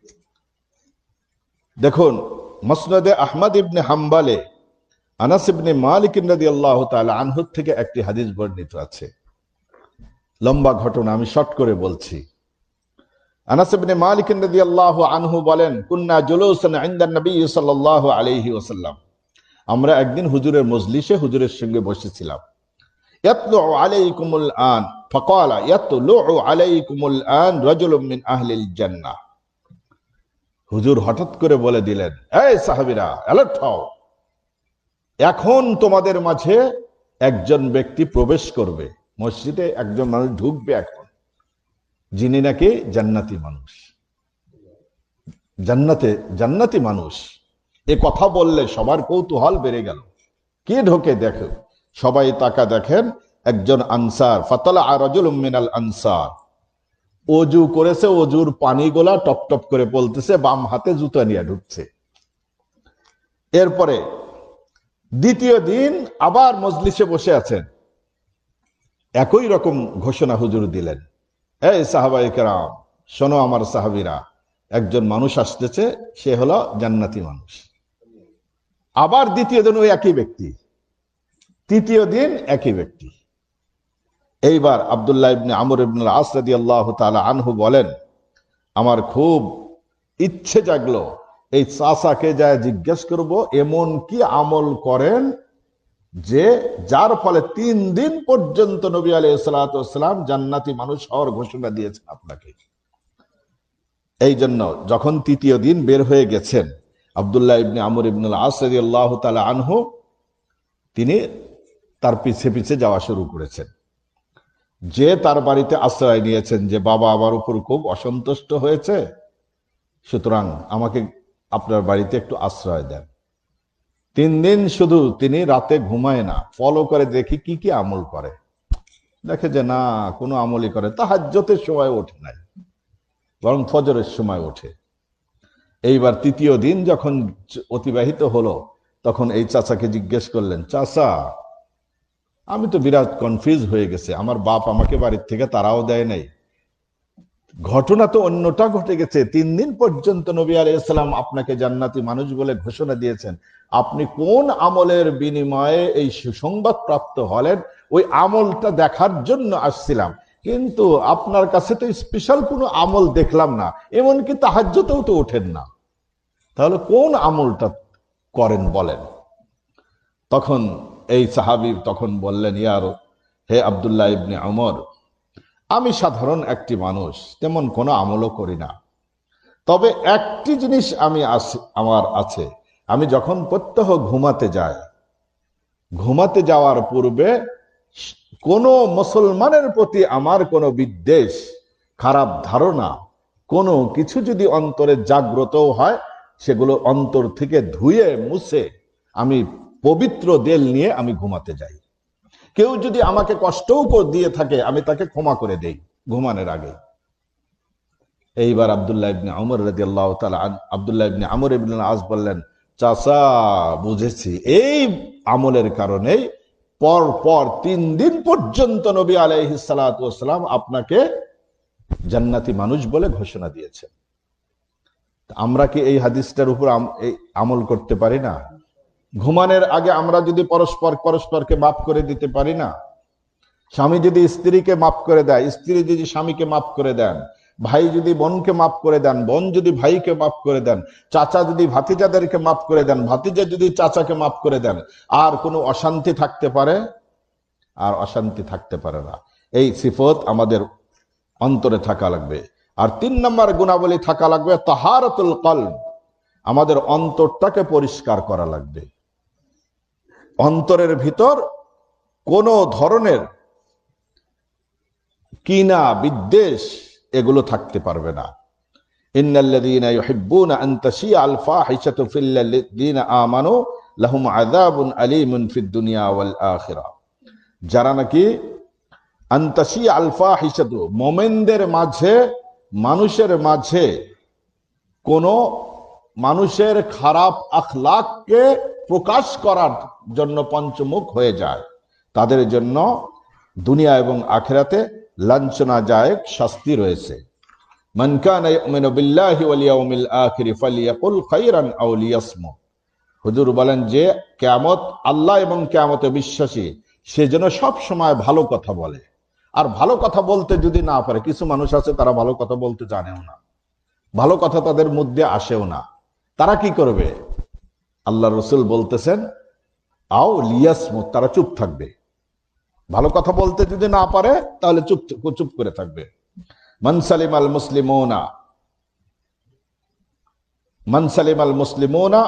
দেখুন, মুসনাদে আহমদ ইবনে হাম্বলে আনাস ইবনে মালিক রাদিয়াল্লাহু তাআলা আনহু থেকে একটি হাদিস বর্ণিত আছে। লম্বা ঘটনা, আমি শর্ট করে বলছি। আনাস ইবনে মালিক রাদিয়াল্লাহু আনহু বলেন, কুন্না জুলুসান ইনদান নবী সাল্লাল্লাহু আলাইহি ওয়াসাল্লাম, আমরা একদিন হুজুরের মজলিসে হুজুরের সঙ্গে বসেছিলাম। ইয়াতলু আলাইকুমুল আন ফাকালা ইয়াতলু আলাইকুমুল আন রাজুলুম মিন আহলিল জান্নাহ। হুজুর হঠাৎ করে বলে দিলেন, এই সাহাবীরা অ্যালার্ট হও, এখন তোমাদের মাঝে একজন ব্যক্তি প্রবেশ করবে, মসজিদে একজন মানুষ ঢুকবে এখন, যিনি নাকি জান্নাতি মানুষ, জান্নাতে জান্নাতি মানুষ। এ কথা বললে সবার কৌতূহল বেড়ে গেল, কে ঢোকে দেখো। সবাই তাকা দেখেন, একজন আনসার, ফাতালা রাজুলুম মিনাল আনসার, অজু করেছে, অজুর পানিগুলা টপ টপ করে পড়তেছে, বাম হাতে জুতা নিয়ে ঢুকছে। এরপরে দ্বিতীয় দিন আবার মজলিসে বসে আছেন, একই রকম ঘোষণা হুজুর দিলেন, এই সাহাবায়ে কেরাম শোনো আমার সাহাবীরা, একজন মানুষ আসতেছে, সে হলো জান্নাতি মানুষ। আবার দ্বিতীয় দিন ওই একই ব্যক্তি, তৃতীয় দিন একই ব্যক্তি। এইবার আব্দুল্লাহ ইবনে আমর ইবনে আস রাদিয়াল্লাহু তাআলা আনহু বলেন, আমার খুব ইচ্ছে জাগলো এই চাচাকে যা জিজ্ঞেস করব এমন কি আমল করেন যে যার ফলে তিন দিন পর্যন্ত নবী আলাইহিস সালাতু ওয়াস সালাম জান্নাতি মানুষ হওয়ার ঘোষণা দিয়েছেন আপনাকে। এই জন্য যখন তৃতীয় দিন বের হয়ে গেছেন, আব্দুল্লাহ ইবনে আমর ইবনে আস রাদিয়াল্লাহু তাআলা আনহু তিনি তার পিছে পিছে যাওয়া শুরু করেছেন, যে তার বাড়িতে আশ্রয় নিয়েছেন, যে বাবা আমার উপর খুব অসন্তুষ্ট হয়েছে, সুতরাং আমাকে আপনার বাড়িতে একটু আশ্রয় দেন। তিন দিন শুধু তিনি রাতে ঘুমায় না, ফলো করে দেখি কি কি আমল করে, দেখে যে না কোনো আমলই করে, তাহাজ্জুদের সময় ওঠে নাই, বরং ফজরের সময় ওঠে। এইবার তৃতীয় দিন যখন অতিবাহিত হলো, তখন এই চাচাকে জিজ্ঞেস করলেন, চাচা আমি তো বিরাট কনফিউজ হয়ে গেছে, আমার বাপ আমাকে বাড়ির থেকে তারাও দেয় নাই, ঘটনা তো অন্যটা ঘটে গেছে, তিন দিন পর্যন্ত নবী আলাইহিস সালাম আপনাকে জান্নাতি মানুষ বলে ঘোষণা দিয়েছেন, আপনি কোন আমলের বিনিময়ে এই সুসংবাদ প্রাপ্ত হলেন, ওই আমলটা দেখার জন্য আসছিলাম, কিন্তু আপনার কাছে তো স্পেশাল কোনো আমল দেখলাম না, এমনকি তাহাজ্জুদেও তো ওঠেন না, তাহলে কোন আমলটা করেন বলেন। তখন এই সাহাবী তখন বললেন, ইয়ার হে আব্দুল্লাহ ইবনে ওমর, আমি সাধারণ একটি মানুষ, তেমন কোনো আমলও করি না, তবে একটি জিনিস আমি আমার আছে, আমি যখন প্রত্যহ ঘুমাতে যাই, ঘুমাতে যাওয়ার পূর্বে কোনো মুসলমানের প্রতি আমার কোনো বিদ্বেষ, খারাপ ধারণা, কোনো কিছু যদি অন্তরে জাগ্রতও হয়, সেগুলো অন্তর থেকে ধুয়ে মুছে আমি পবিত্র দেল নিয়ে আমি ঘুমাতে যাই। কেউ যদি আমাকে কষ্টও দিয়ে থাকে, আমি তাকে ক্ষমা করে দেই ঘুমানোর আগে। এইবার আব্দুল্লাহ ইবনে ওমর রাদিয়াল্লাহু তাআলা আব্দুল্লাহ ইবনে আমর ইবনে আস বললেন, চাচা বুঝেছি, এই আমলের কারণেই পর পর তিন দিন পর্যন্ত নবী আলাইহিস সালাতু ওয়াস সালাম আপনাকে জান্নাতি মানুষ বলে ঘোষণা দিয়েছেন। আমরা কি এই হাদিসটার উপর আমল করতে পারি না? ঘুমানোর আগে আমরা যদি পরস্পর পরস্পরকে মাফ করে দিতে পারি না, স্বামী যদি স্ত্রীকে মাফ করে দেয়, স্ত্রী যদি স্বামীকে মাফ করে দেন, ভাই যদি বোনকে মাফ করে দেন, বোন যদি ভাইকে মাফ করে দেন, চাচা যদি ভাতিজাদেরকে মাফ করে দেন, ভাতিজা যদি চাচাকে মাফ করে দেন, আর কোনো অশান্তি থাকতে পারে? আর অশান্তি থাকতে পারে না। এই সিফত আমাদের অন্তরে থাকা লাগবে। আর তিন নম্বর গুণাবলী থাকা লাগবে তাহারাতুল কলব, আমাদের অন্তরটাকে পরিষ্কার করা লাগবে। অন্তরের ভিতর কোন ধরনের কিনা বিদ্বেষ এগুলো থাকতে পারবে না। ইন্নাল্লাযীনা ইউহিব্বুনা আন তাশিআল ফাহিশাতু ফিল্লাযীনা আমানু লাহুম আযাবুন আলীমুন ফিদ দুনিয়া ওয়াল আখিরাহ, যারা নাকি আন তাশিআল ফাহিশাতু, মুমিনদের মাঝে, মানুষের মাঝে কোন মানুষের খারাপ আখলাককে প্রকাশ করার জন্য পঞ্চমুখ হয়ে যায়, তাদের জন্য দুনিয়া এবং আখিরাতে লাঞ্ছনাদায়ক শাস্তি রয়েছে। মান কানা ইউমিনু বিল্লাহি ওয়াল ইয়াউমিল আখির ফালিয়াকুল খায়রান আও লিয়াসমুত। হুজুর বলেন যে কিয়ামত, আল্লাহ এবং কিয়ামতে বিশ্বাসী সে যেন সব সময় ভালো কথা বলে। আর ভালো কথা বলতে যদি না পারে, কিছু মানুষ আছে তারা ভালো কথা বলতে জানেও না, ভালো কথা তাদের মধ্যে আসেও না, তারা কি করবে? আল্লাহ রসুল বলতেছেন আও লিয়াসমুত, তারা চুপ থাকবে। ভালো কথা বলতে যদি না পারে তাহলে চুপ চুপ করে থাকবে। মান সালিমাল মুসলিমুনা মান সালিমাল মুসলিমুনা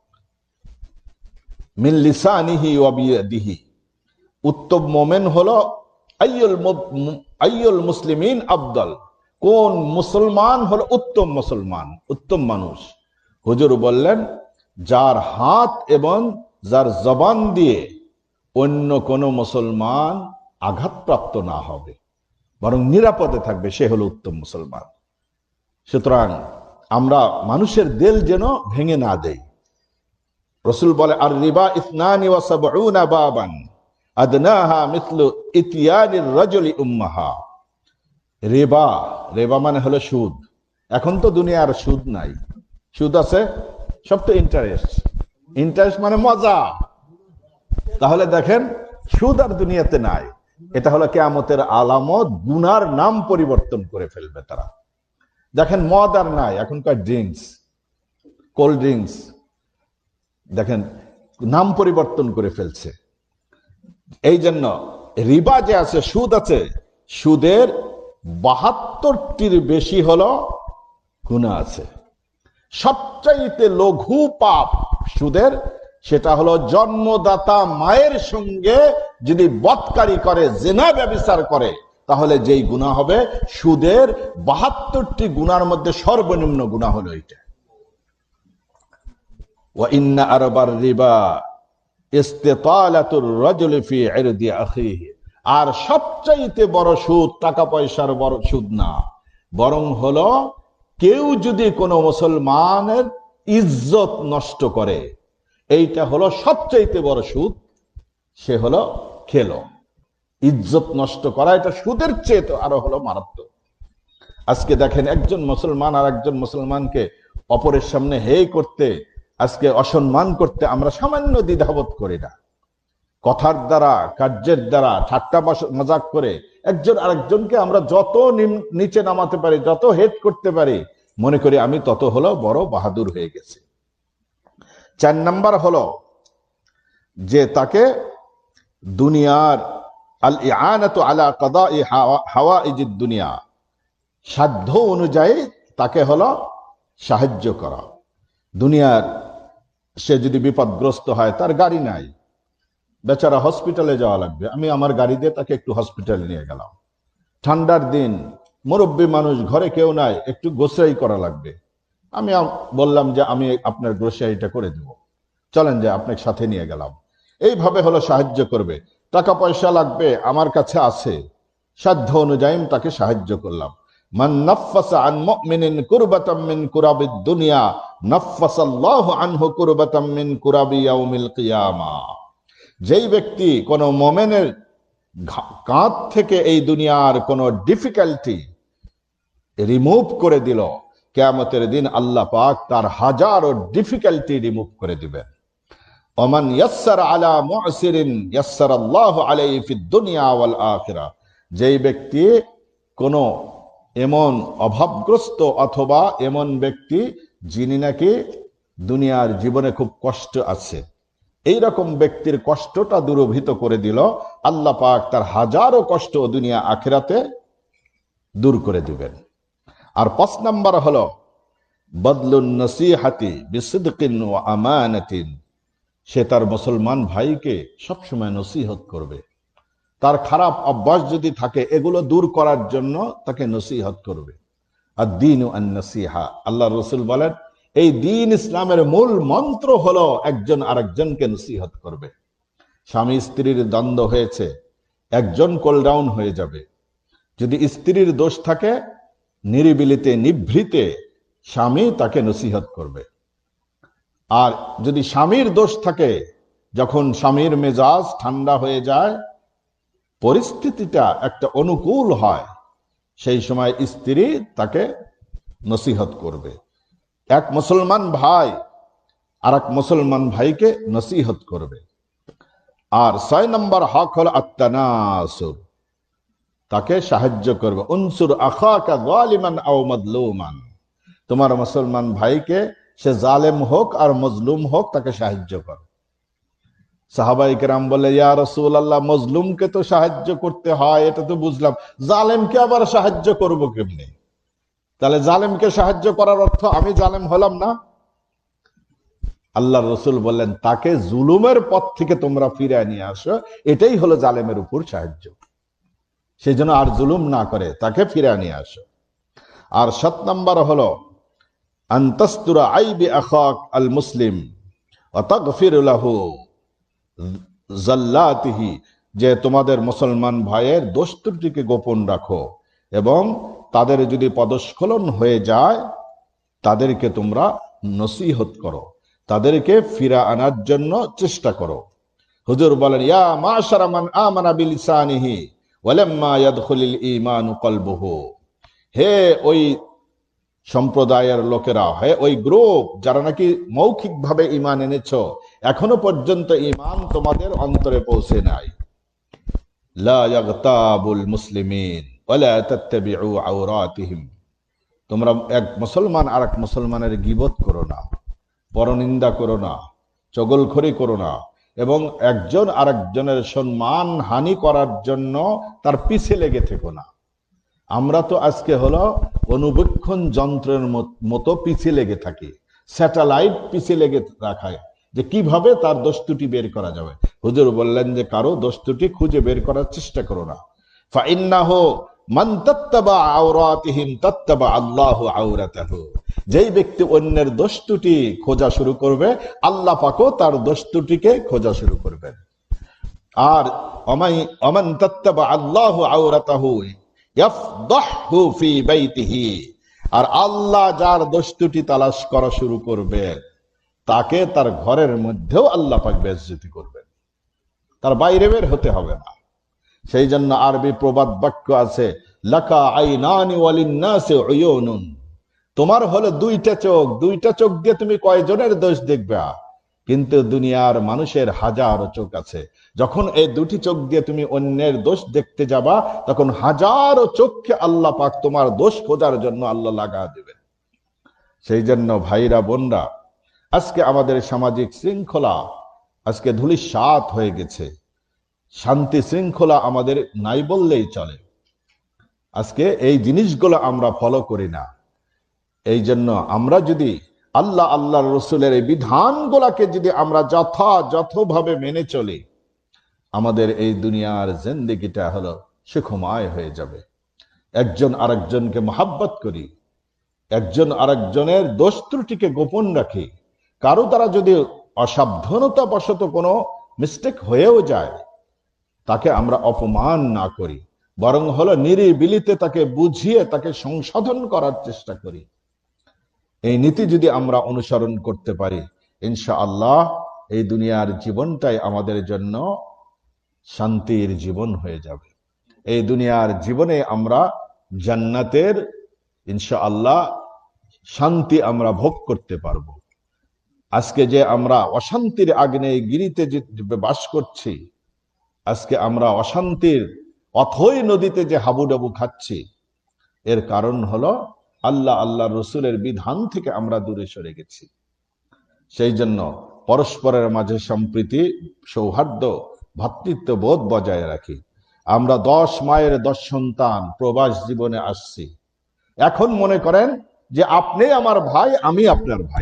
মিন লিসানিহি ওয়া বিয়াদিহি। উত্তম মোমেন হলো আইয়ুল আইয়ুল মুসলিমিন আফদল, কোন মুসলমান হলো উত্তম মুসলমান, উত্তম মানুষ। হুজুর বললেন, যার হাত এবং যার জবান দিয়ে অন্য কোন মুসলমান আঘাতপ্রাপ্ত না হবে, বরং নিরাপদে থাকবে, সে হলো উত্তম মুসলমান। সুতরাং আমরা মানুষের দিল যেন ভেঙে না দেই। রাসূল বলে, আর রিবা ইসনানি ওয়া সাবউনা বাবান আদনাহা মিসলু ইতিয়ানির রাজুলি উম্মাহা। রিবা, রিবা মানে হলো সুদ। এখন তো দুনিয়ার সুদ নাই, সুদ আছে সব তো ইন্টারেস্ট। ইন্টারেস্ট মানে মজা। তাহলে দেখেন, সুদ আর দুনিয়াতে নাই। এটা হলো কিয়ামতের আলামত। গুনার নাম পরিবর্তন করে ফেলবে তারা। দেখেন, মদ আর নাই, এখনকার ড্রিঙ্কস, কোল্ড ড্রিঙ্কস, দেখেন নাম পরিবর্তন করে ফেলছে। এই জন্য রিবা যে আছে, সুদ আছে, সুদের বাহাত্তরটির বেশি হলো গুনাহ আছে। সবচাইতে লঘু পাপ সুদের, সেটা হলো জন্মদাতা মায়ের সঙ্গে যদি বদকারি করে, জিনা ব্যভিচার করে, তাহলে যেই গুনাহ হবে, সুদের বাহাত্তরটি গুনার মধ্যে সর্বনিম্ন গুনাহ হলো এটা। ওয়া ইন্না আরবার রিবা ইস্তিতালাতুর রাজুলি ফি ইরদি আখিহি। আর সবচাইতে বড় সুদ টাকা পয়সার বড় সুদ না, বরং হলো কেউ যদি কোনো মুসলমানের ইজ্জত নষ্ট করে, এইটা হলো সবচাইতে বড় সুদ। সে হলো খেলো। ইজ্জত নষ্ট করা এটা সুদের চেয়ে তো আরো হলো মারাত্মক। আজকে দেখেন, একজন মুসলমান আর একজন মুসলমানকে অপরের সামনে হেয় করতে, আজকে অসম্মান করতে আমরা সামান্য দ্বিধাবোধ করি না। কথার দ্বারা, কার্যের দ্বারা, ঠাট্টা মজাক করে একজন আরেকজনকে আমরা যত নিচে নামাতে পারি, যত হেট করতে পারি, মনে করি আমি তত হলো বড় বাহাদুর হয়ে গেছে। চার নাম্বার হলো যে তাকে দুনিয়ার আল ইআনাতু আলা কাদাই হাওয়াইজিদ দুনিয়া, সাধ্য অনুযায়ী তাকে হলো সাহায্য করা। দুনিয়ার সে যদি বিপদগ্রস্ত হয়, তার গাড়ি নাই, বেচারা হসপিটালে যাওয়া লাগবে, আমি আমার গাড়ি দিয়ে তাকে একটু হসপিটালে নিয়ে গেলাম। ঠান্ডার দিন, মুরব্বী মানুষ, ঘরে কেউ নাই, একটু গ্রোসারি করা লাগবে, আমি বললাম যে আমি আপনার গ্রোসারিটা করে দেব, চলেন যে আপনাকে সাথে নিয়ে গেলাম। এইভাবে হলো সাহায্য করবে। টাকা পয়সা লাগবে, আমার কাছে আছে, সাধ্য অনুযায়ী তাকে সাহায্য করলাম। মান নাফাসা আন মুমিনিন কুরবাতাম মিন কুরাবিদ দুনিয়া নাফাসাল্লাহু আনহু কুরবাতাম মিন কুরাবি ইয়াউমিল কিয়ামাহ। যেই ব্যক্তি কোন মুমিনের কাঁধ থেকে এই দুনিয়ার কোন ডিফিকাল্টি রিমুভ করে দিল, কিয়ামতের দিন আল্লাহ পাক তার হাজারো ডিফিকাল্টি রিমুভ করে দিবেন। ওমান ইয়াসসারা আলা মু'সিরিন ইয়াসসারাল্লাহু আলাইহি ফিদ দুনিয়া ওয়াল আখিরাহ। যেই ব্যক্তি কোন এমন অভাবগ্রস্ত অথবা এমন ব্যক্তি যিনি নাকি দুনিয়ার জীবনে খুব কষ্ট আছে, এই রকম ব্যক্তির কষ্টটা দূরভূত করে দিল, আল্লাহ পাক তার হাজারো কষ্ট দুনিয়া আখিরাতে দূর করে দিবেন। আর পাঁচ নাম্বার হলো বদলুন নসিহাতি বিসিদকিন ওয়া আমানাতিন। সে তার মুসলমান ভাইকে সবসময় নসিহত করবে। তার খারাপ অভ্যাস যদি থাকে, এগুলো দূর করার জন্য তাকে নসিহত করবে। আর দ্বীনু আন নসিহা, আল্লাহ রাসূল বলেন, এই দ্বীন ইসলামের মূল মন্ত্র হলো একজন আরেকজনকে নসিহত করবে। স্বামী স্ত্রীর দ্বন্দ্ব হয়েছে, একজন কোল ডাউন হয়ে যাবে। যদি স্ত্রীর দোষ থাকে, নিরিবিলিতে নিভৃতে স্বামী তাকে নসিহত করবে। আর যদি স্বামীর দোষ থাকে, যখন স্বামীর মেজাজ ঠান্ডা হয়ে যায়, পরিস্থিতিটা একটা অনুকূল হয়, সেই সময় স্ত্রী তাকে নসিহত করবে। এক মুসলমান ভাই আর এক মুসলমান ভাইকে নসিহত করবে। আর ছয় নম্বর হক হল আত-তানাসুর, তাকে সাহায্য করবে। উনসুর আখাকা যালিমান আও মাজলুমান, তোমার মুসলমান ভাইকে সে জালেম হোক আর মজলুম হোক, তাকে সাহায্য করো। সাহাবাই কেরাম বলে, ইয়া রাসূলুল্লাহ, মজলুমকে তো সাহায্য করতে হয়, এটা তো বুঝলাম, জালেমকে আবার সাহায্য করব কেমনে? তাহলে জালেমকে সাহায্য করার অর্থ আমি জালেম হলাম না? আল্লাহ রসুল বললেন, তাকে জুলুমের পথ থেকে তোমরা ফিরে নিয়ে আসো, এটাই হলো জালেমের উপর সাহায্য। সেই জন্য আর জুলুম না করে তাকে ফিরে নিয়ে আসো। আর সাত নম্বর হলো আনতাস্তুরা আইবি আখাক আল মুসলিম ওয়া তাগফির লাহু জাল্লাতিহি, যে তোমাদের মুসলমান ভাইয়ের দোষ ত্রুটিকে গোপন রাখো এবং তাদের যদি পদস্খলন হয়ে যায় তাদেরকে তোমরা নসিহত করো, তাদেরকে ফিরা আনার জন্য চেষ্টা করো। হুজুর বলেন, ইয়া মাশারা মান আমানা বিলিসানিহি ওয়ালাম্মা ইয়াদখুলুল ঈমানু কলবুহু, হে ওই সম্প্রদায়ের লোকেরা, হে ওই গ্রুপ যারা নাকি মৌখিকভাবে ঈমান এনেছো, এখনো পর্যন্ত ঈমান তোমাদের অন্তরে পৌঁছে নাই। লা ইয়াগতাবুল মুসলিমিন ওয়ালা তাত্তাবিউ আওরাতিহিম, তোমরা এক মুসলমান আর এক মুসলমানের গীবত করো না, পরনিন্দা করো না, চগলখড়ি করো না, এবং একজন আরেকজনের সম্মান হানি করার জন্য তার পিছে লেগে থেকো না। আমরা তো আজকে হলো অনুবীক্ষণ যন্ত্রের মতো পিছে লেগে থাকি, স্যাটেলাইট পিছে লেগে রাখায় যে কিভাবে তার দোষ ত্রুটি বের করা যাবে। হুজুর বললেন যে কারো দোষ ত্রুটি খুঁজে বের করার চেষ্টা করো না। ফাইন্নাহু মান তাত্তাবা আওরাতিহিম তাত্তাবা আল্লাহু আওরাতাহু, যেই ব্যক্তি অন্যের দোষ ত্রুটি খোঁজা শুরু করবে, আল্লাহ পাকও তার দোষ ত্রুটিকে খোঁজা শুরু করবেন। আর অমাই অমান তাত্তাবা আল্লাহু আওরাতাহু ইয়াফদাহু ফি বাইতিহি, আর আল্লাহ যার দোষ ত্রুটি তালাশ করা শুরু করবে তাকে তার ঘরের মধ্যেও আল্লাহ পাক বেইজ্জতি করবেন, তার বাইরে বের হতে হবে না। সেই জন্য আরবি প্রবাদ বাক্য আছে, লাকা আইনানি ওয়ালিন্নাসি উয়ুনুন, তোমার হলো দুইটা চোখ, দুইটা চোখ দিয়ে তুমি কয়জনের দোষ দেখবা? কিন্তু দুনিয়ার মানুষের হাজারো চোখ আছে। যখন এই দুটি চোখ দিয়ে তুমি অন্যের দোষ দেখতে যাবা, তখন হাজারো চোখকে আল্লাহ পাক তোমার দোষ খোঁজার জন্য আল্লাহ লাগা দেবেন। সেই জন্য ভাইরা বোনরা, আজকে আমাদের সামাজিক শৃঙ্খলা আজকে ধূলিসাৎ হয়ে গেছে, শান্তি শৃঙ্খলা আমাদের নাই বললেই চলে। আজকে এই জিনিসগুলো আমরা ফলো করি না। এই জন্য আমরা যদি আল্লাহ আল্লাহ রসুলের এই বিধানগুলাকে যদি আমরা যথাযথভাবে মেনে চলি, আমাদের এই দুনিয়ার জিন্দেগিটা হলো সুখময় হয়ে যাবে। একজন আরেকজনকে মহাব্বত করি, একজন আরেকজনের দোষ ত্রুটিকে গোপন রাখি, কারো দ্বারা যদি অসাবধানতা বশত কোনো মিস্টেক হয়েও যায় তাকে আমরা অপমান না করি, বরং হলো নিরিবিলিতে তাকে বুঝিয়ে তাকে সংশোধন করার চেষ্টা করি। এই নীতি যদি আমরা অনুসরণ করতে পারি, ইনশাআল্লাহ এই দুনিয়ার জীবনটাই আমাদের জন্য শান্তির জীবন হয়ে যাবে। এই দুনিয়ার জীবনে আমরা জান্নাতের ইনশাআল্লাহ শান্তি আমরা ভোগ করতে পারবো। আজকে যে আমরা অশান্তির আগ্নেয় গিরিতে যে বাস করছি, আজকে আমরা অশান্তির অথই নদীতে যে হাবুডাবু খাচ্ছি, এর কারণ হলো আল্লাহ আল্লাহ রসুলের বিধান থেকে আমরা দূরে সরে গেছি। সেই জন্য পরস্পরের মাঝে সম্প্রীতি, সৌহার্দ্য, ভ্রাতৃত্ব বোধ বজায় রাখি। আমরা দশ মায়ের দশ সন্তান প্রবাস জীবনে আসছি। এখন মনে করেন যে আপনি আমার ভাই, আমি আপনার ভাই।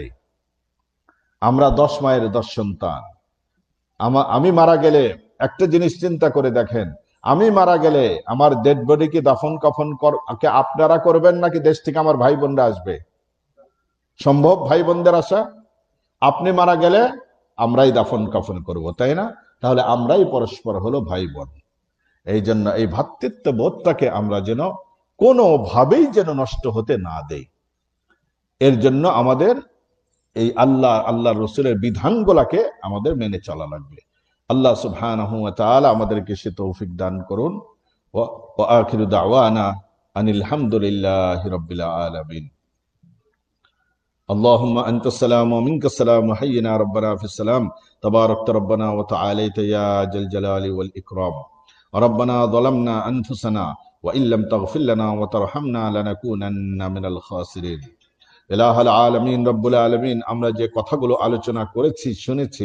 আমরা দশ মায়ের দশ সন্তান। আমি মারা গেলে একটা জিনিস চিন্তা করে দেখেন, আমি মারা গেলে আমার ডেড বডি কি দাফন কাফন কে আপনারা করবেন নাকি দেশ থেকে আমার ভাই বোনরা আসবে? সম্ভব ভাই বোনদের আসা? আপনি মারা গেলে আমরাই দাফন কাফন করব, তাই না? তাহলে আমরাই পরস্পর হলো ভাই বোন। এই জন্য এই ভ্রাতৃত্ব বোধটাকে আমরা যেন কোনোভাবেই যেন নষ্ট হতে না দেই। এর জন্য আমাদের এই আল্লাহ আল্লাহ রসুলের বিধানগুলাকে আমাদের মেনে চলা লাগবে। আল্লাহ সুবহানাহু ওয়া তাআলা আমাদেরকে সে তৌফিক দান করুন। ওয়া আখিরু দাওয়ানা আনিল হামদুলিল্লাহি রাব্বিল আলামিন। اللهم أنت السلام ومنك السلام وحينا ربنا في السلام تباركت ربنا وتعاليت يا ذا الجلال والإكرام. ربنا ظلمنا أنفسنا وإن لم تغفر لنا وترحمنا لنكونن من الخاسرين. ইলাহুল আলামিন রব্বুল আলামিন, আমরা যে কথাগুলো আলোচনা করেছি শুনেছি,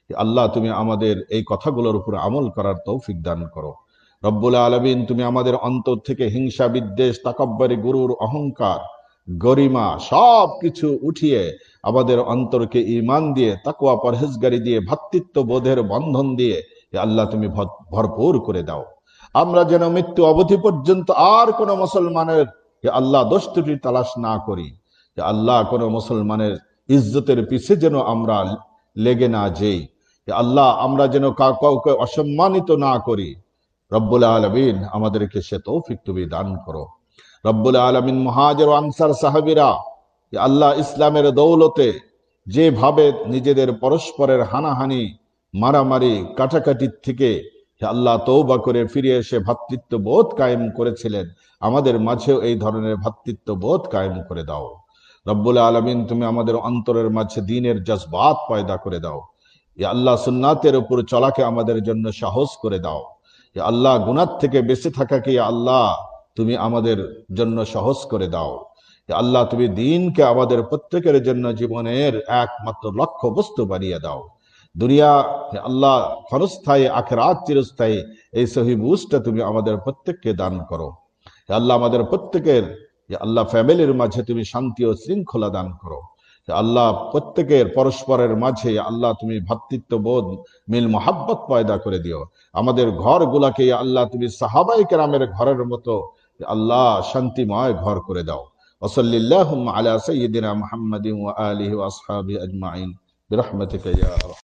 আল্লাহ তুমি আমাদের এই কথাগুলোর উপর আমল করার তৌফিক দান করো। রব্বুল আলামিন তুমি আমাদের অন্তর থেকে হিংসা, বিদ্বেষ, তাকাব্বুরি, গুরুর, অহংকার, গরিমা সব কিছু উঠিয়ে আমাদের অন্তরকে ঈমান দিয়ে, তাকওয়া, পরহেজগারি দিয়ে, ভ্রাতৃত্ব বোধের বন্ধন দিয়ে আল্লাহ তুমি ভরপুর করে দাও। আমরা যেন মৃত্যু অবধি পর্যন্ত আর কোন মুসলমানের আল্লাহ দোষ ত্রুটি তালাশ না করি। আল্লাহ কোন মুসলমানের ইজ্জতের পিছে যেন আমরা লেগে না যাই। আল্লাহ আমরা যেন কাউকে অসম্মানিত না করি। রব্বুল আলামিন আমাদেরকে সে তৌফিক তুমি দান করো। রব্বুল আলামিন মুহাজির ও আনসার সাহাবীরা আল্লাহ ইসলামের দৌলতে যেভাবে নিজেদের পরস্পরের হানাহানি, মারামারি, কাটাকাটির থেকে আল্লাহ তওবা করে ফিরে এসে ভ্রাতৃত্ব বোধ কায়েম করেছিলেন, আমাদের মাঝেও এই ধরনের ভ্রাতৃত্ব বোধ কায়েম করে দাও। রব্বুল আলামিন তুমি আমাদের অন্তরের মাঝে দ্বীনের জজবাত পয়দা করে দাও। ইয়া আল্লাহ সুন্নাতের উপর চলাকে আমাদের জন্য সাহস করে দাও। ইয়া আল্লাহ গুনাহ থেকে বেঁচে থাকাকে আল্লাহ তুমি আমাদের জন্য সহজ করে দাও। ইয়া আল্লাহ তুমি দ্বীনকে আমাদের প্রত্যেকের জন্য জীবনের একমাত্র লক্ষ্য বস্তু বানিয়ে দাও। দুনিয়া আল্লাহ ক্ষণস্থায়ী, আখিরাত চিরস্থায়ী, এই সহি বুঝটা তুমি আমাদের প্রত্যেককে দান করো। আল্লাহ আমাদের প্রত্যেকের আল্লাহ ফ্যামিলির মাঝে তুমি শান্তি ও শৃঙ্খলা দান করো। আল্লাহ প্রত্যেকের পরস্পরের মাঝে আল্লাহ তুমি ভ্রাতৃত্ব বোধ, মিল মোহাব্বত পয়দা করে দিও। আমাদের ঘরগুলাকে আল্লাহ তুমি সাহাবায়ে কেরামের ঘরের মতো আল্লাহ শান্তিময় ঘর করে দাও। ওয়াসাল্লিল্লাহু আলা সাইয়্যিদিনা মুহাম্মাদিন ওয়া আলিহি ওয়া আসহাবিহি আজমাইন বিরহমাতিকা ইয়া